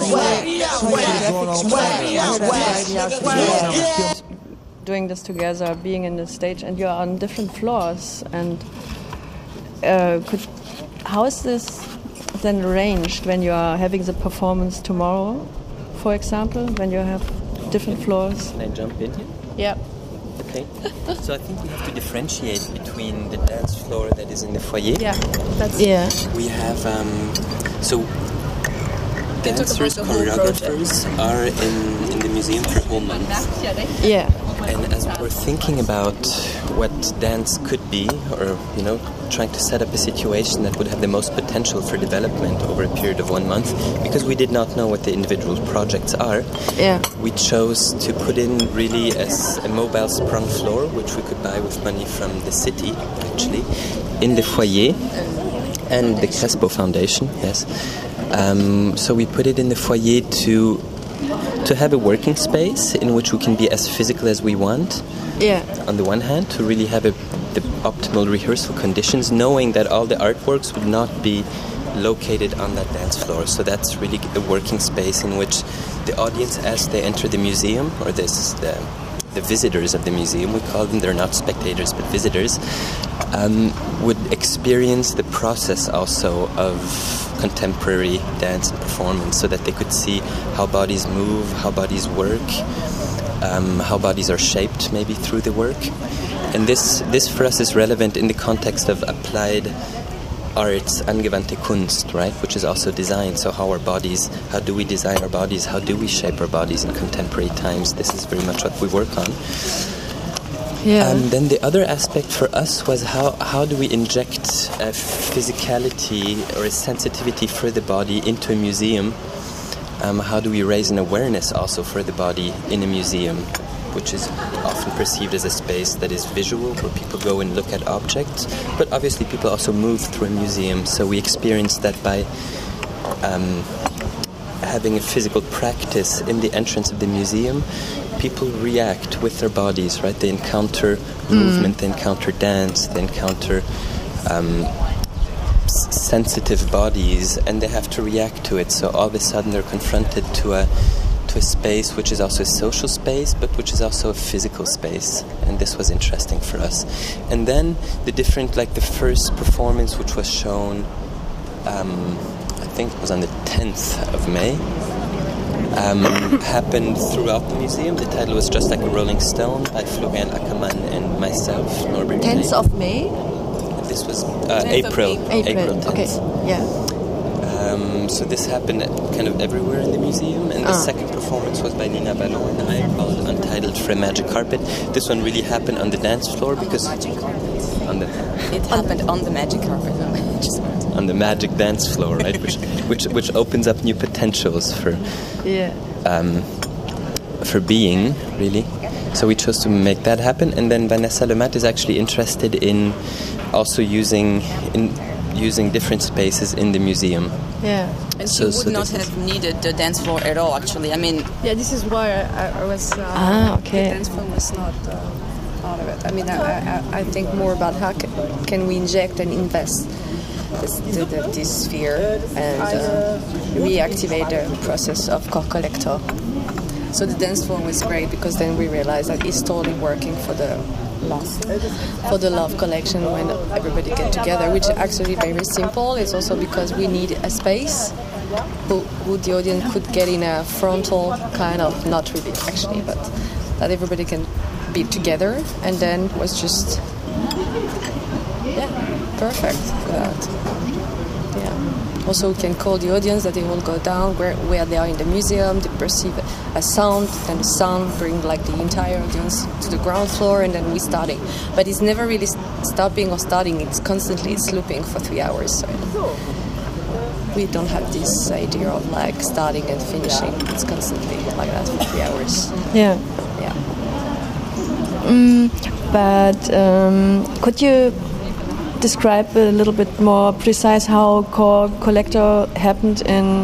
Swag, swag. Doing this together, being in the stage, and you're on different floors. And how is this then arranged when you are having the performance tomorrow, for example, when you have different floors? Can I jump in here? Yeah. Okay. So I think we have to differentiate between the dance floor that is in the foyer. Yeah. We have dancers, choreographers are in the museum for a whole month. Yeah. And as we're thinking about what dance could be, or trying to set up a situation that would have the most potential for development over a period of 1 month, because we did not know what the individual projects are, we chose to put in really as a mobile sprung floor, which we could buy with money from the city, actually, in the foyer, and the Crespo Foundation, yes. So we put it in the foyer to have a working space in which we can be as physical as we want. Yeah. On the one hand, to really have the optimal rehearsal conditions, knowing that all the artworks would not be located on that dance floor. So that's really a working space in which the audience, as they enter the museum, or the visitors of the museum, we call them, they're not spectators but visitors, would experience the process also of contemporary dance and performance, so that they could see how bodies move, how bodies work, how bodies are shaped maybe through the work. And this for us is relevant in the context of applied arts, angewandte Kunst, right, which is also design. So how do we design our bodies, how do we shape our bodies in contemporary times? This is very much what we work on. Yeah. Then the other aspect for us was how do we inject a physicality or a sensitivity for the body into a museum? How do we raise an awareness also for the body in a museum, which is often perceived as a space that is visual, where people go and look at objects, but obviously people also move through a museum. So we experience that by having a physical practice in the entrance of the museum. People react with their bodies, right? They encounter movement, they encounter dance, they encounter sensitive bodies, and they have to react to it. So all of a sudden they're confronted to a to a space which is also a social space, but which is also a physical space. And this was interesting for us. And then the different, like the first performance, which was shown, I think it was on the 10th of May, happened throughout the museum. The title was Just Like a Rolling Stone by Florian Ackermann and myself, Norbert 10th of May? This was April 10th. Okay, yeah. So this happened kind of everywhere in the museum, and the second performance was by Nina Ballon and I, called Untitled for a Magic Carpet. This one really happened on the dance floor because it happened on the magic carpet. On the magic dance floor, right? which opens up new potentials for being, really. So we chose to make that happen, and then Vanessa Lemat is actually interested in also using different spaces in the museum. Yeah. And she would not have needed the dance floor at all, actually. I mean... Yeah, this is why I was... okay. The dance floor was not part of it. I mean, I think more about how can we inject and invest this sphere and reactivate the process of core collector. So the dance floor was great because then we realized that it's totally working for the Love collection when everybody get together, which is actually very simple. It's also because we need a space who the audience could get in a frontal kind of, not really actually, but that everybody can be together, and then was just perfect for that. Also, we can call the audience that they will go down where they are in the museum, they perceive a sound, and the sound bring like the entire audience to the ground floor, and then we starting. But it's never really stopping or starting, it's looping for 3 hours. So we don't have this idea of like starting and finishing. It's constantly like that for 3 hours. Yeah. But could you describe a little bit more precise how Core Collector happened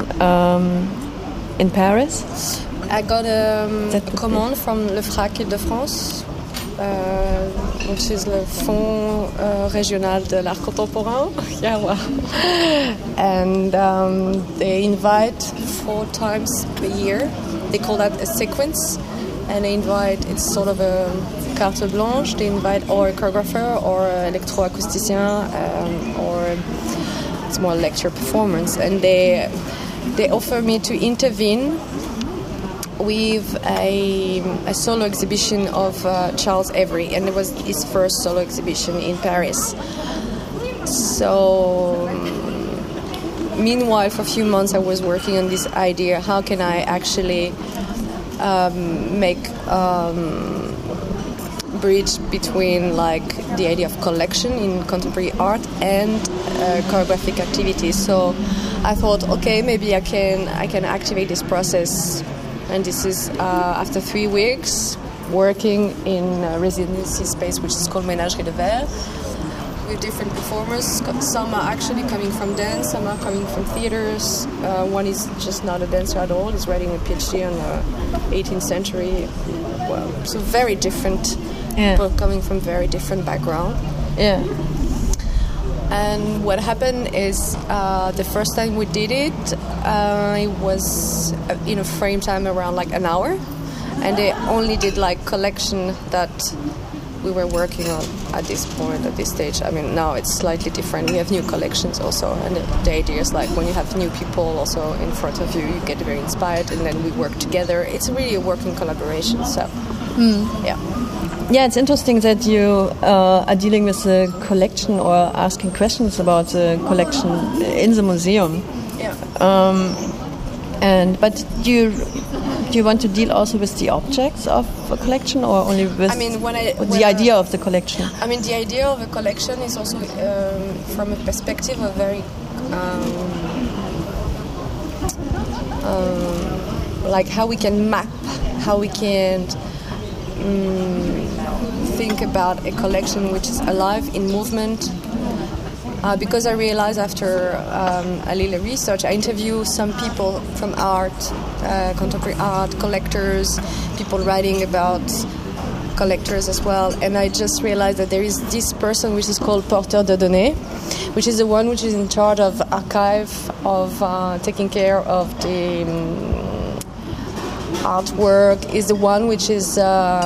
in Paris? I got a command from Le FRAC Île-de-France, which is le Fonds Régional de l'Art Contemporain. Yeah, wow. And they invite 4 times per year. They call that a sequence. And they invite, it's sort of a carte blanche, they invite or a choreographer or an electroacousticien or it's more lecture performance. And they offer me to intervene with a solo exhibition of Charles Avery, and it was his first solo exhibition in Paris. So meanwhile, for a few months I was working on this idea, how can I actually make bridge between like the idea of collection in contemporary art and choreographic activities. So I thought, okay, maybe I can activate this process, and this is after 3 weeks working in a residency space which is called Ménagerie de Verre, with different performers. Some are actually coming from dance, some are coming from theaters. One is just not a dancer at all, he's writing a PhD on 18th century. Well, so very different people coming from very different background. Yeah. And what happened is the first time we did it, it was in a frame time around like an hour, and they only did like collection that we were working on at this point, at this stage. I mean, now it's slightly different. We have new collections also, and the idea is like when you have new people also in front of you, you get very inspired, and then we work together. It's really a working collaboration. So, yeah, it's interesting that you are dealing with the collection or asking questions about the collection in the museum. Yeah. But do you want to deal also with the objects of a collection, or only with the idea of the collection? I mean, the idea of a collection is also from a perspective of very like how we can map, how we can think about a collection which is alive, in movement. Because I realized after a little research, I interviewed some people from art, contemporary art, collectors, people writing about collectors as well, and I just realized that there is this person which is called porteur de données, which is the one which is in charge of archive, of taking care of the artwork is the one which is,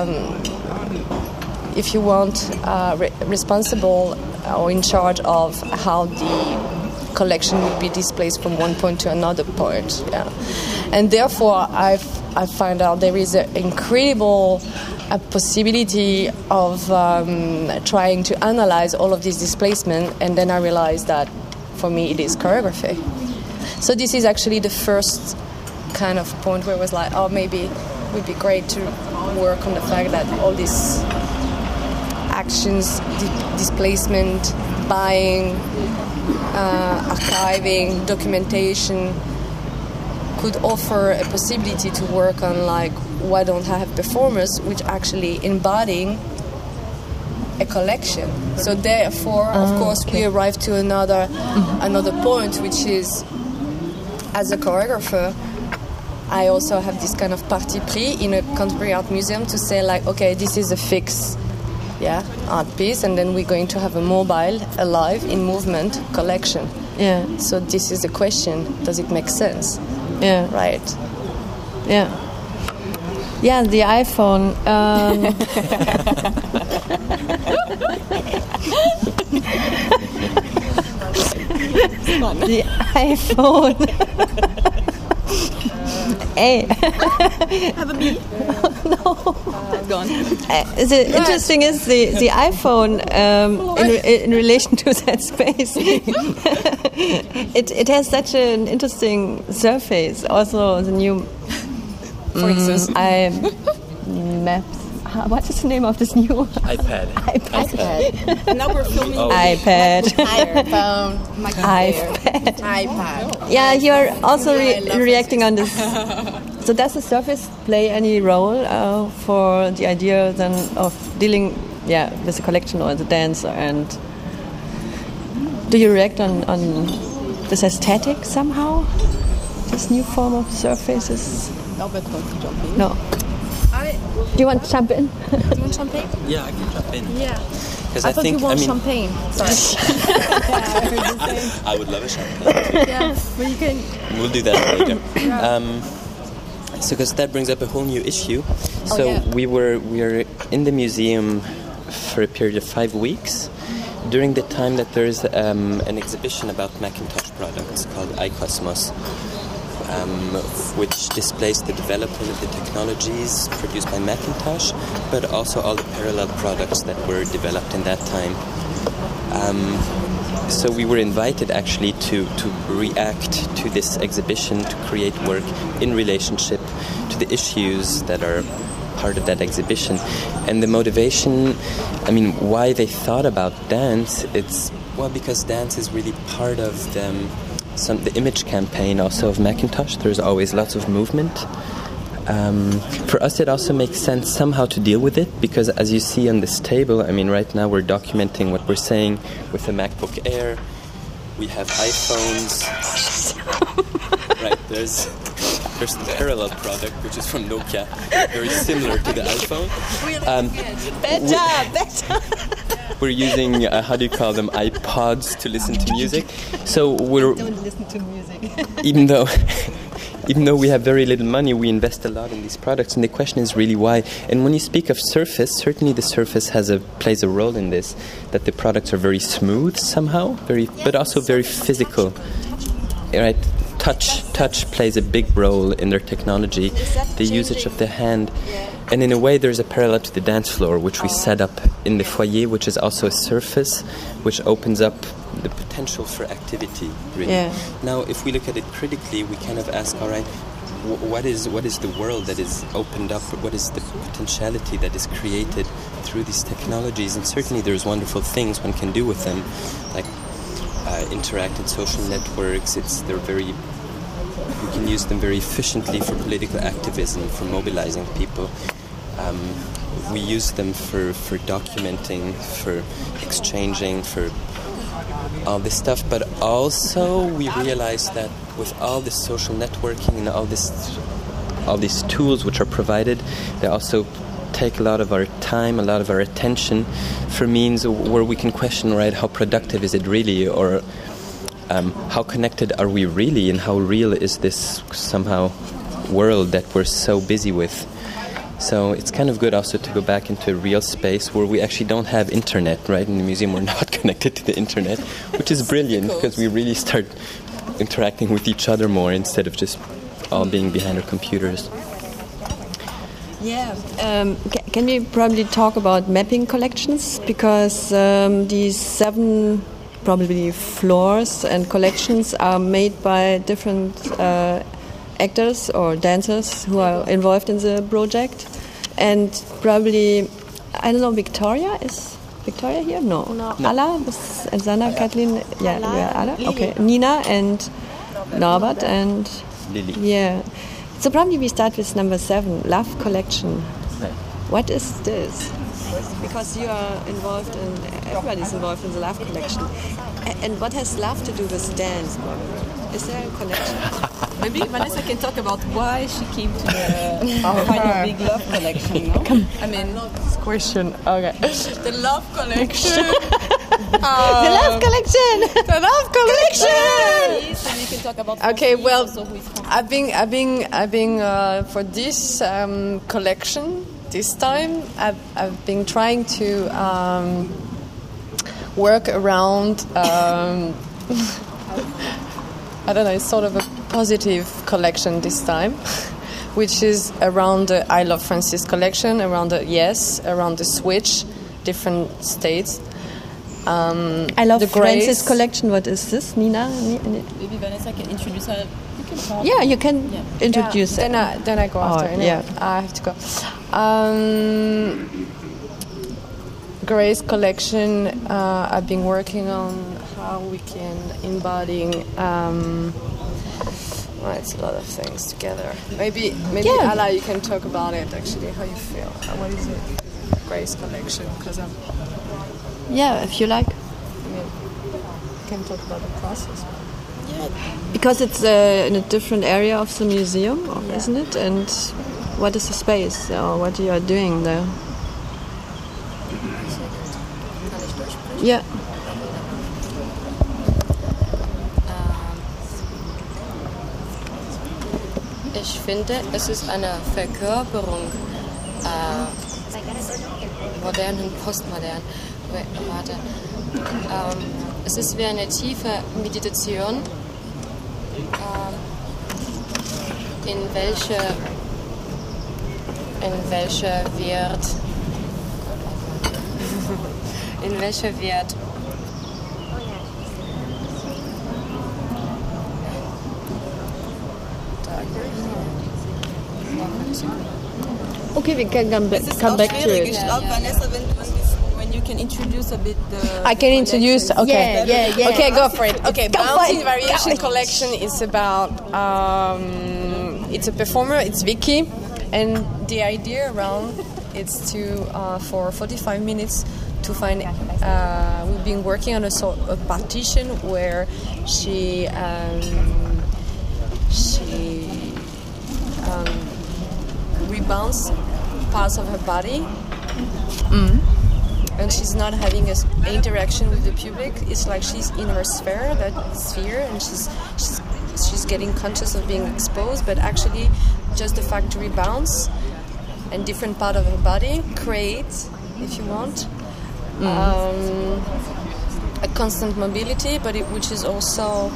if you want, responsible or in charge of how the collection will be displaced from one point to another point. Yeah. And therefore, I find out there is an incredible possibility of trying to analyze all of this displacement, and then I realized that for me it is choreography. So this is actually the first kind of point where it was like, oh, maybe it would be great to work on the fact that all these actions, displacement, buying, archiving, documentation could offer a possibility to work on, like, why don't I have performers which actually embodying a collection. So therefore, of course, we arrive to another point, which is, as a choreographer, I also have this kind of parti pris in a contemporary art museum to say, like, okay, this is a fixed art piece, and then we're going to have a mobile, alive, in movement collection. Yeah. So this is the question: does it make sense? Yeah. Right. Yeah. Yeah. The iPhone. The iPhone. Hey. Have a bee? No. Gone. The interesting is the iPhone in relation to that space. It has such an interesting surface. Also, the new For instance, Maps. What is the name of this new iPad? Now we're filming. iPad. iPhone. My iPad. Yeah, you're also reacting on this. So does the surface play any role for the idea then of dealing, with the collection or the dance? And do you react on this aesthetic somehow? This new form of surfaces? No. Do you want to jump in? Do you want champagne? Yeah, I can jump in. Yeah. Because I thought you want champagne. Sorry. I would love a champagne. Yeah, but you can. We'll do that later. Yeah. So, because that brings up a whole new issue. So we were in the museum for a period of 5 weeks. During the time that there is an exhibition about Macintosh products called iCosmos, which displays the development of the technologies produced by Macintosh, but also all the parallel products that were developed in that time. So we were invited actually to react to this exhibition, to create work in relationship to the issues that are part of that exhibition. And the motivation, why they thought about dance, it's, because dance is really part of the image campaign also of Macintosh. There's always lots of movement. For us, it also makes sense somehow to deal with it, because as you see on this table, right now we're documenting what we're saying with the MacBook Air. We have iPhones. Right, there's the parallel product, which is from Nokia, very similar to the iPhone. Better. We're using, how do you call them, iPods to listen to music. So we're... Don't listen to music. Even though we have very little money, we invest a lot in these products, and the question is really why. And when you speak of surface, certainly the surface plays a role in this, that the products are very smooth somehow, but also very physical. Right? Touch plays a big role in their technology, the usage of the hand. And in a way, there's a parallel to the dance floor, which we set up in the foyer, which is also a surface which opens up the potential for activity, really. Yeah. Now, if we look at it critically, we kind of ask, all right, what is the world that is opened up? What is the potentiality that is created through these technologies? And certainly there's wonderful things one can do with them, like interactive social networks. We can use them very efficiently for political activism, for mobilizing people. We use them for documenting, for exchanging, for all this stuff. But also we realize that with all this social networking and all these tools which are provided, they also take a lot of our time, a lot of our attention, for means where we can question, right, how productive is it really, or how connected are we really, and how real is this somehow world that we're so busy with. So it's kind of good also to go back into a real space where we actually don't have internet, right? In the museum we're not connected to the internet, which is brilliant because we really start interacting with each other more instead of just all being behind our computers. Yeah. Can we probably talk about mapping collections? Because these 7 probably floors and collections are made by different actors or dancers who are involved in the project. And probably, I don't know, Victoria? Is Victoria here? No. Alla? And Sana, Kathleen? Yeah, Alla? Okay. Nina and Norbert and Lily. Yeah. So probably we start with number 7, Love Collection. What is this? Because you are involved in, everybody's involved in the Love Collection. And what has love to do with dance? Is there a connection? Maybe Vanessa can talk about why she came to the kind of big love collection, no? I mean, this question. Okay. The love collection. The love collection. The love collection. So you can talk about. Okay, well, I've been for this collection this time. I've been trying to work around. I don't know. It's sort of a positive collection this time, which is around the I Love Francis collection, around the Switch, different states. I Love Francis collection. What is this, Nina? Maybe Vanessa can introduce her. You can talk. Yeah, you can introduce it. Then I go after. Oh, yeah. I have to go. Grace collection. I've been working on how we can embody. It's a lot of things together. Maybe Alla, you can talk about it. Actually, how you feel. What is it? Grace collection, because yeah, if you like. You can talk about the process. Yeah, because it's in a different area of the museum, isn't it? And what is the space, or what you are doing there? Yeah. Ich finde, es ist eine Verkörperung modern und postmodern. Warte. Es ist wie eine tiefe Meditation, in welcher wird Okay, we can come back to it. Vanessa, when you can introduce a bit the... I can introduce, okay. Yeah. Okay, go for it. Okay, Bouncing Variation Collection is about, it's a performer, it's Vicky, and the idea around it's to, for 45 minutes, to find, we've been working on a sort of partition where she rebounds parts of her body, and she's not having an interaction with the public. It's like she's in her sphere, and she's getting conscious of being exposed. But actually, just the fact to rebounds and different part of her body creates, if you want, a constant mobility, but which is also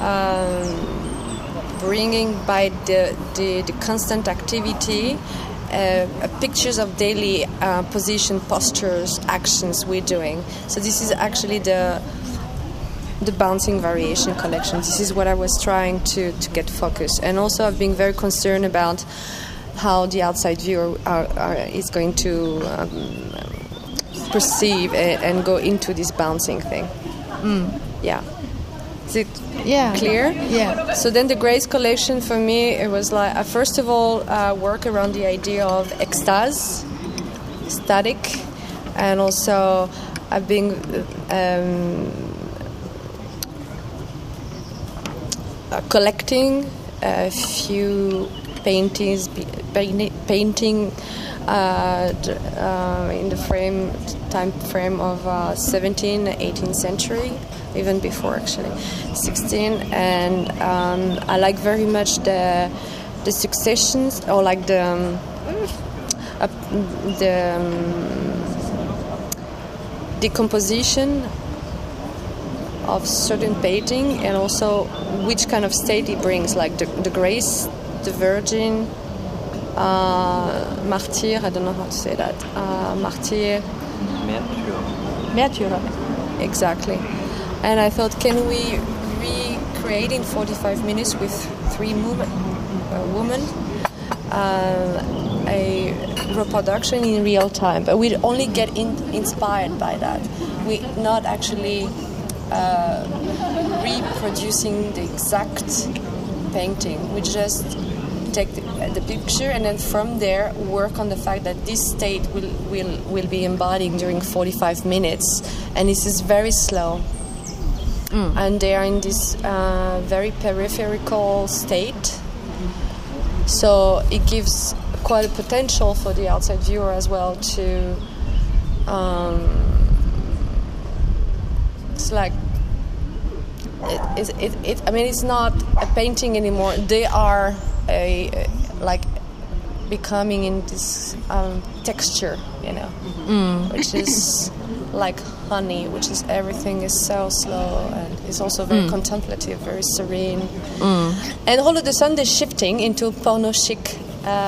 bringing by the constant activity pictures of daily position, postures, actions we're doing. So this is actually the Bouncing Variation Collection. This is what I was trying to get focused. And also I've been very concerned about how the outside viewer is going to perceive and go into this bouncing thing. Yeah. Is it clear? Yeah. So then the Grace collection for me, it was like, first of all, work around the idea of ecstasy, static, and also I've been collecting a few paintings, painting in the time frame of 17th, 18th century. Even before, actually, 16, and I like very much the successions or like the decomposition of certain painting, and also which kind of state it brings, like the grace, the virgin, martyr, I don't know how to say that, martyr, Märtyrer. Exactly. And I thought, can we recreate in 45 minutes with 3 women a reproduction in real time? But we'd only get inspired by that. We're not actually reproducing the exact painting. We just take the picture and then from there work on the fact that this state will be embodying during 45 minutes, and this is very slow. And they are in this very peripheral state, so it gives quite a potential for the outside viewer as well to it's like I mean, it's not a painting anymore. They are like becoming in this texture, you know, which is like honey, which is everything is so slow and it's also very contemplative, very serene. And all of a sudden they're shifting into porno chic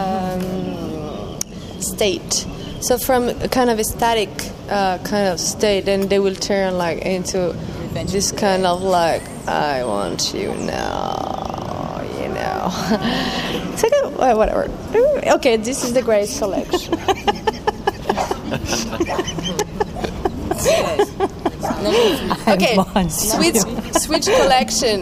state. So from a kind of ecstatic kind of state, then they will turn like into this kind of like, I want you now, you know. It's like whatever. Okay, this is the great selection. Okay, switch collection.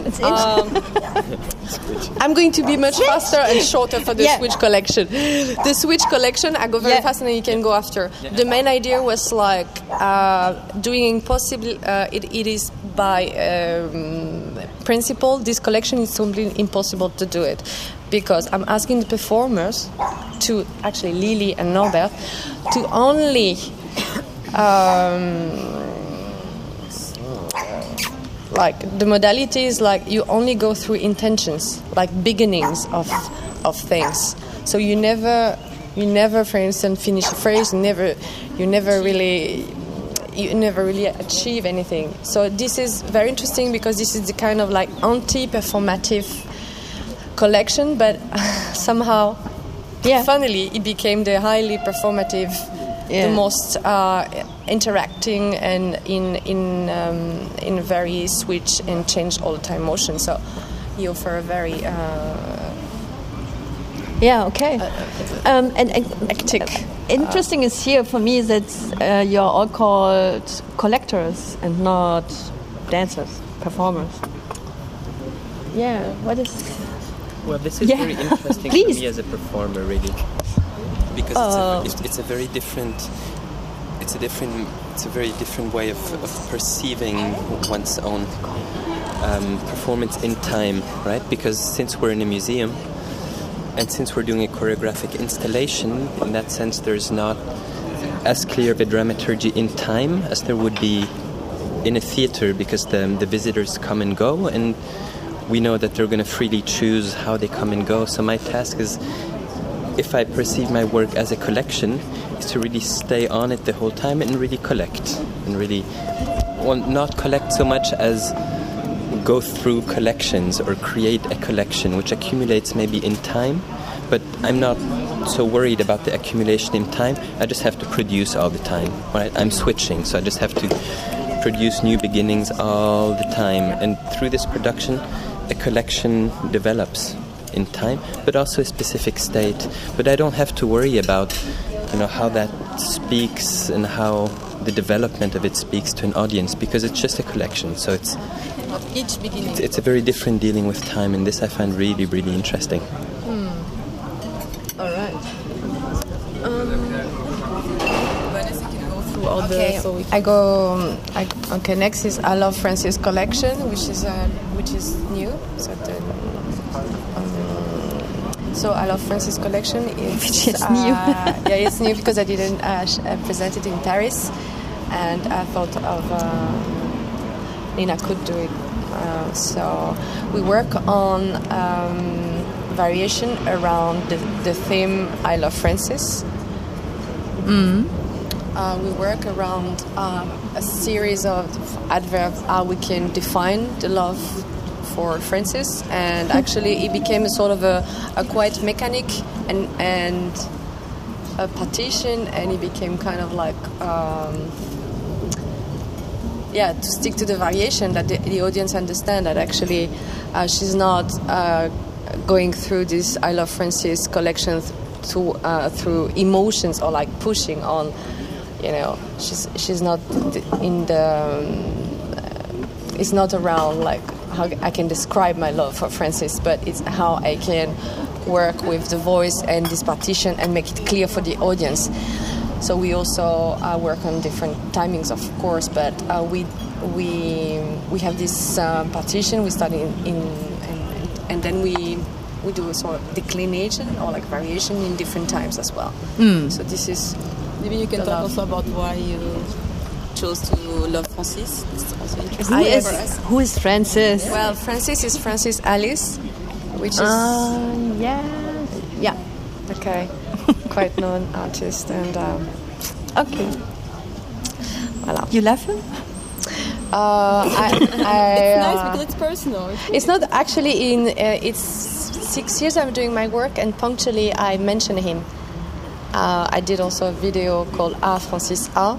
I'm going to be much faster and shorter for the switch collection. The switch collection, I go very fast and then you can go after. The main idea was like doing impossible. It is by principle. This collection is simply impossible to do it because I'm asking the performers to actually Lily and Norbert to only. Like the modality is like you only go through intentions, like beginnings of things. So you never, for instance, finish a phrase. You never really achieve anything. So this is very interesting because this is the kind of like anti-performative collection, but somehow, funnily, it became the highly performative. The most interacting and in very switch and change all the time motion. So you offer a very and hectic. Interesting is here for me that you're all called collectors and not dancers, performers. Yeah, what is? Well, this is very interesting for me as a performer, really. Because it's a very different, it's a very different way of perceiving one's own performance in time, right? Because since we're in a museum and since we're doing a choreographic installation, in that sense, there's not as clear of a dramaturgy in time as there would be in a theater, because the visitors come and go, and we know that they're going to freely choose how they come and go. So my task is, if I perceive my work as a collection, is to really stay on it the whole time and really collect. And really, well, not collect so much as go through collections or create a collection which accumulates maybe in time, but I'm not so worried about the accumulation in time. I just have to produce all the time, right? I'm switching, so I just have to produce new beginnings all the time. And through this production, a collection develops in time, but also a specific state. But I don't have to worry about, how that speaks and how the development of it speaks to an audience, because it's just a collection. So it's each beginning. It's a very different dealing with time, and this I find really, really interesting. All right. Okay, next is I Love Francis collection, which is new. So I Love Francis collection which is new. It's new because I didn't present it in Paris, and I thought of Nina could do it. So we work on variation around the theme I Love Francis. We work around a series of adverbs, how we can define the love for Francis, and actually it became a sort of a quite mechanic and a partition, and it became kind of like to stick to the variation, that the audience understand that actually she's not going through this I Love Francis collection through emotions or like pushing on. You know, she's not in the. It's not around like how I can describe my love for Francis, but it's how I can work with the voice and this partition and make it clear for the audience. So we also work on different timings, of course, but we have this partition. We start and then we do a sort of declination or like variation in different times as well. So this is. Maybe you can talk also about why you chose to love Francis. It's also interesting for us. Who is Francis? Well, Francis is Francis Alice, which is okay, quite known artist, and okay. Voilà. You love him? It's nice because it's personal. It's not actually in. It's 6 years I'm doing my work, and punctually I mention him. I did also a video called Francis A,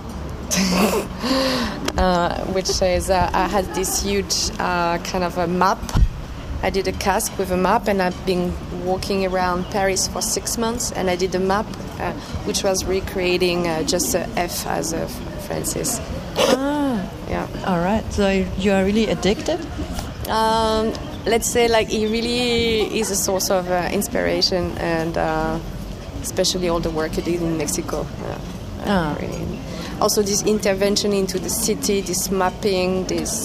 which says I had this huge kind of a map. I did a cask with a map, and I've been walking around Paris for 6 months, and I did a map which was recreating just a F as a Francis. Yeah. All right. So you are really addicted? Let's say like he really is a source of inspiration, and especially all the work he did in Mexico. Really. Also this intervention into the city, this mapping,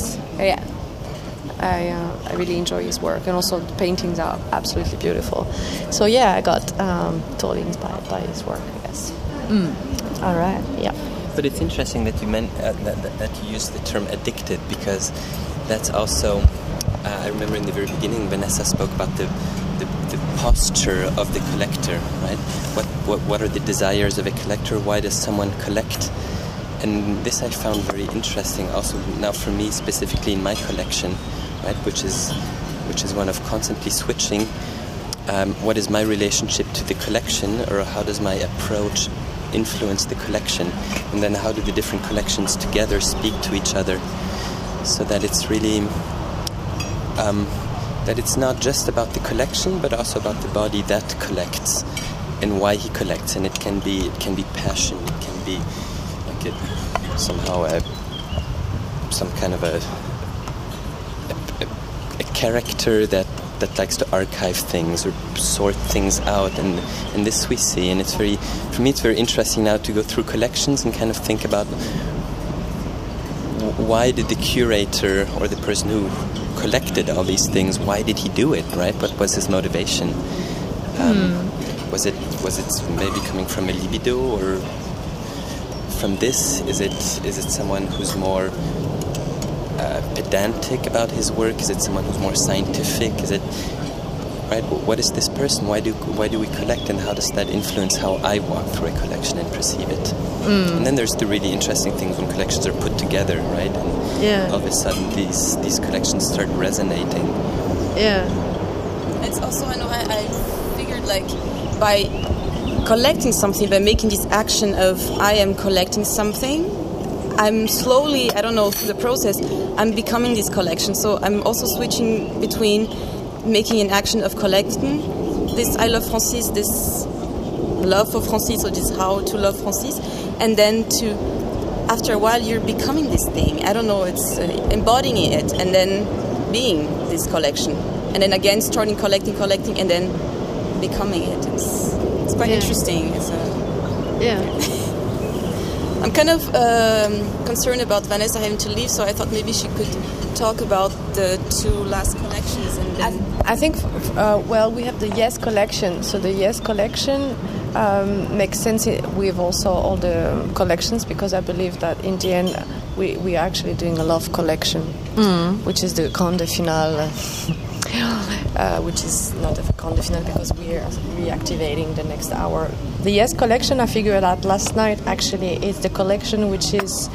I really enjoy his work, and also the paintings are absolutely beautiful. So I got totally inspired by his work, I guess. All right. Yeah. But it's interesting that you meant that you used the term addicted, because that's also I remember in the very beginning Vanessa spoke about the posture of the collector, right? What are the desires of a collector? Why does someone collect? And this I found very interesting also now for me specifically in my collection, right? Which is one of constantly switching. What is my relationship to the collection, or how does my approach influence the collection? And then how do the different collections together speak to each other? So that it's really that it's not just about the collection, but also about the body that collects and why he collects. And it can be passion. It can be like somehow some kind of a character that likes to archive things or sort things out, and this we see. And for me it's very interesting now to go through collections and kind of think about why did the curator or the person who collected all these things, why did he do it, right? What was his motivation? Was it maybe coming from a libido, or from this? Is it someone who's more pedantic about his work? Is it someone who's more scientific? Is it right? What is this person? Why do we collect, and how does that influence how I walk through a collection and perceive it? And then there's the really interesting things when collections are put together, right? And all of a sudden these collections start resonating. Yeah. It's also, I know, I figured like by collecting something, by making this action of I am collecting something, I'm slowly, I don't know, through the process, I'm becoming this collection. So I'm also switching between making an action of collecting this I love Francis, this love for Francis, or this how to love Francis, and then to, after a while, you're becoming this thing. I don't know, it's embodying it, and then being this collection. And then again, starting collecting, and then becoming it. It's quite interesting. I'm kind of concerned about Vanessa having to leave, so I thought maybe she could talk about the two last collections. And then I think, we have the Yes collection. So the Yes collection makes sense with also all the collections, because I believe that in the end we are actually doing a love collection, which is the grande finale. which is not a conditional because we are reactivating the next hour. The Yes collection I figured out last night actually is the collection which is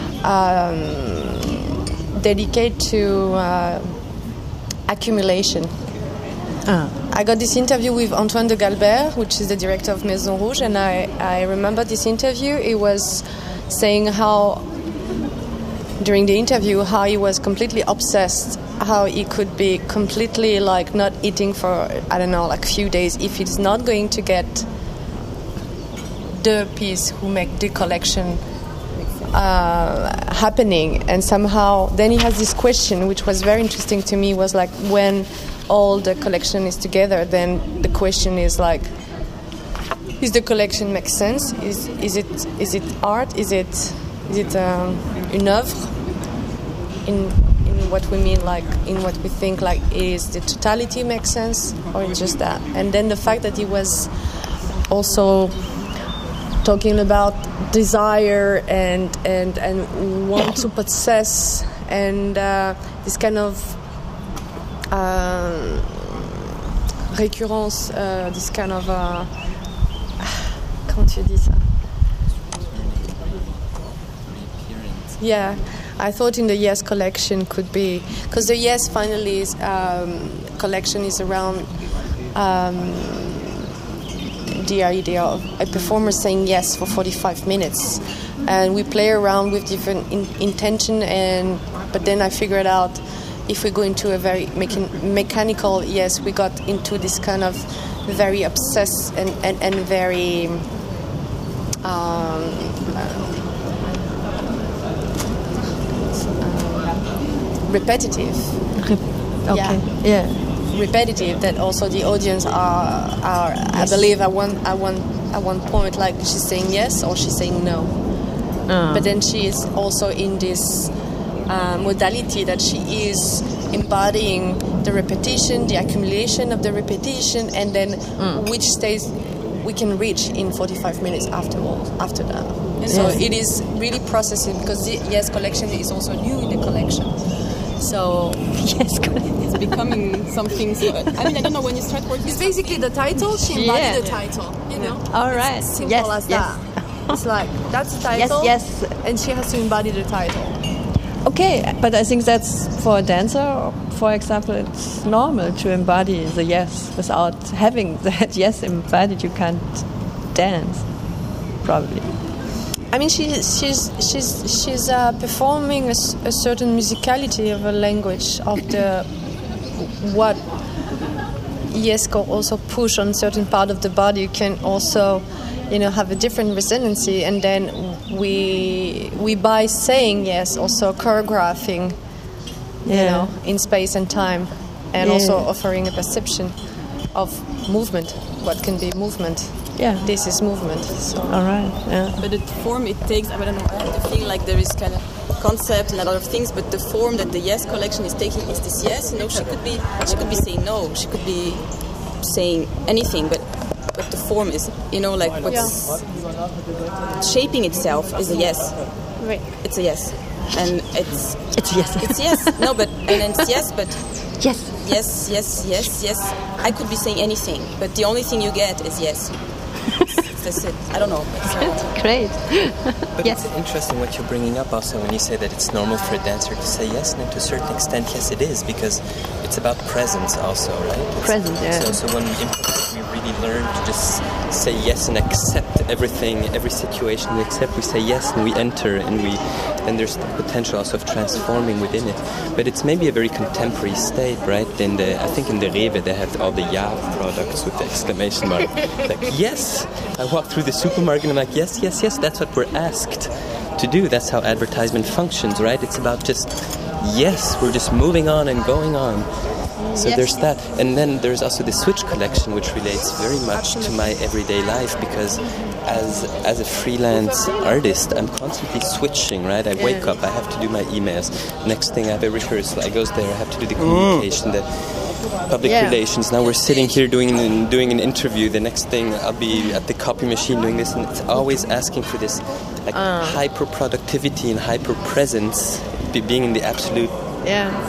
dedicated to accumulation. I got this interview with Antoine de Galbert, which is the director of Maison Rouge, and I remember this interview. He was saying how, during the interview, how he was completely obsessed, how he could be completely like not eating for, I don't know, like a few days if he's not going to get the piece who make the collection happening. And somehow then he has this question which was very interesting to me, was like, when all the collection is together, then the question is like, is the collection make sense? Is it art? Is it une œuvre in what we mean, like in what we think, like is the totality make sense, or just that? And then the fact that he was also talking about desire and want to possess, and this kind of récurrence, this kind of comment tu dis ça? Yeah, I thought in the Yes collection could be, because the Yes finally is, collection is around the idea of a performer saying yes for 45 minutes, and we play around with different intention, but then I figured out if we go into a very mechanical yes, we got into this kind of very obsessed and very repetitive. Okay. Yeah. Repetitive. That also the audience are yes. I believe at one point, like she's saying yes or she's saying no. But then she is also in this modality that she is embodying the repetition, the accumulation of the repetition, and then which stage we can reach in 45 minutes after that. And so it is really processing, because the Yes collection is also new in the collection. So Yes collection. It's becoming something. So, I mean, I don't know when you start working. It's basically the title. She embodied the title. You know. All right. It's simple as that. It's like that's the title. Yes. And she has to embody the title. Okay, but I think that's for a dancer, for example, it's normal to embody the yes. Without having that yes embodied, you can't dance, probably. I mean, she's performing a certain musicality of a language of the what yes can also push on certain part of the body. You can also, have a different resonancy, and then we by saying yes also choreographing, in space and time, and also offering a perception of movement. What can be movement? Yeah, this is movement. So. All right. Yeah. But the form it takes, I don't know. I have the feeling like there is kind of concept and a lot of things, but the form that the Yes collection is taking is this yes. She could be saying no. She could be saying anything, but the form is, like what's shaping itself is a yes. Right. It's a yes, and it's yes. It's yes. No, but and it's yes, but yes. Yes. I could be saying anything, but the only thing you get is yes. That's it. I don't know. That's great. But it's interesting what you're bringing up also when you say that it's normal for a dancer to say yes, and to a certain extent, yes, it is, because it's about presence also, right? Presence, yeah. So when we improvise, we really learn to just say yes and accept everything, every situation we accept, we say yes and we enter, and then there's the potential also of transforming within it. But it's maybe a very contemporary state, right? I think in the Rewe they have all the ja products with the exclamation mark. Like, yes! I walk through the supermarket and I'm like, yes, that's what we're asked to do. That's how advertisement functions, right? It's about just, yes, we're just moving on and going on. So there's that. And then there's also the Switch collection, which relates very much to my everyday life, because as a freelance artist, I'm constantly switching, right? I wake up, I have to do my emails. Next thing I have a rehearsal, I goes there, I have to do the communication, the public relations. Now we're sitting here doing an interview. The next thing I'll be at the copy machine doing this, and it's always asking for this hyper productivity and hyper presence, being in the absolute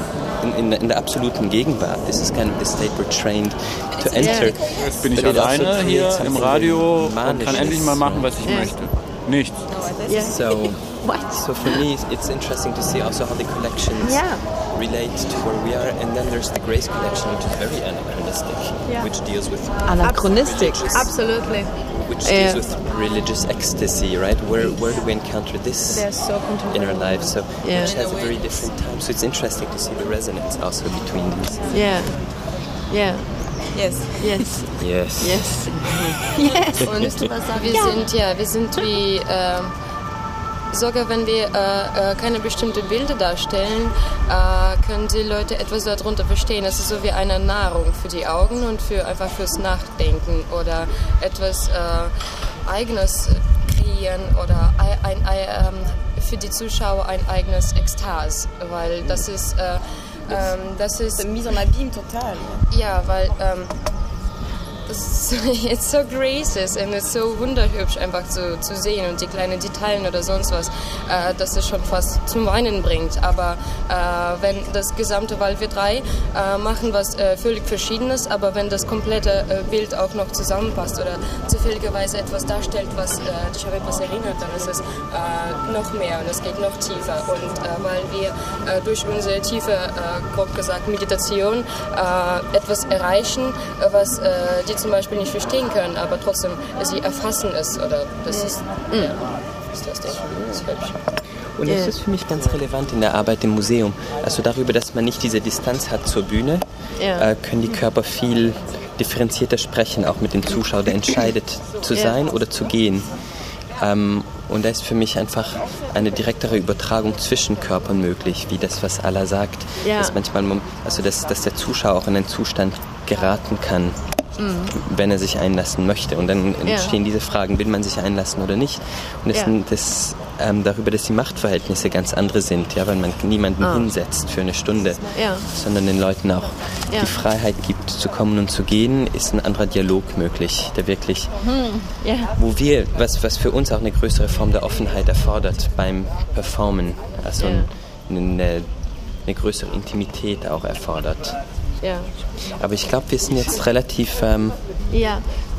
in der absoluten Gegenwart. This is kind of the state we're trained to enter. Jetzt bin ich alleine hier im Radio und kann endlich mal machen, was ich möchte. Nichts. So for me, it's interesting to see also how the collections relate to where we are, and then there's the Grace collection, which is very anachronistic, which deals with absolutely, which deals with religious ecstasy, right? Where do we encounter this in our lives? So which has a very different time. So it's interesting to see the resonance also between these. Yes. Und wir sind wie sogar wenn wir keine bestimmten Bilder darstellen, können die Leute etwas darunter verstehen. Es ist so wie eine Nahrung für die Augen und einfach fürs Nachdenken oder etwas Eigenes kreieren oder für die Zuschauer ein eigenes Ekstase, weil das ist mise en abîme total. Ja, weil it's so gracious and it's so wunderhübsch einfach zu sehen und die kleinen Details oder sonst was, dass es schon fast zum Weinen bringt. Aber wenn das gesamte, weil wir drei machen was völlig Verschiedenes, aber wenn das komplette Bild auch noch zusammenpasst oder zufälligerweise etwas darstellt, was dich an etwas erinnert, dann ist es noch mehr und es geht noch tiefer. Und weil wir durch unsere tiefe, grob gesagt, Meditation etwas erreichen, was die zum Beispiel nicht verstehen können, aber trotzdem sie erfassen es oder das ist ist lustig, das ist hübsch. Und das ist für mich ganz relevant in der Arbeit im Museum. Also darüber, dass man nicht diese Distanz hat zur Bühne, können die Körper viel differenzierter sprechen, auch mit dem Zuschauer, der entscheidet zu sein oder zu gehen. Und da ist für mich einfach eine direktere Übertragung zwischen Körpern möglich, wie das, was Allah sagt. Dass manchmal, dass der Zuschauer auch in einen Zustand geraten kann, wenn er sich einlassen möchte. Und dann entstehen diese Fragen, will man sich einlassen oder nicht? Und das darüber, dass die Machtverhältnisse ganz andere sind, weil man niemanden hinsetzt für eine Stunde, sondern den Leuten auch die Freiheit gibt, zu kommen und zu gehen, ist ein anderer Dialog möglich, der wirklich, wo wir, was für uns auch eine größere Form der Offenheit erfordert beim Performen, also eine größere Intimität auch erfordert. Aber ich glaube, wir sind jetzt relativ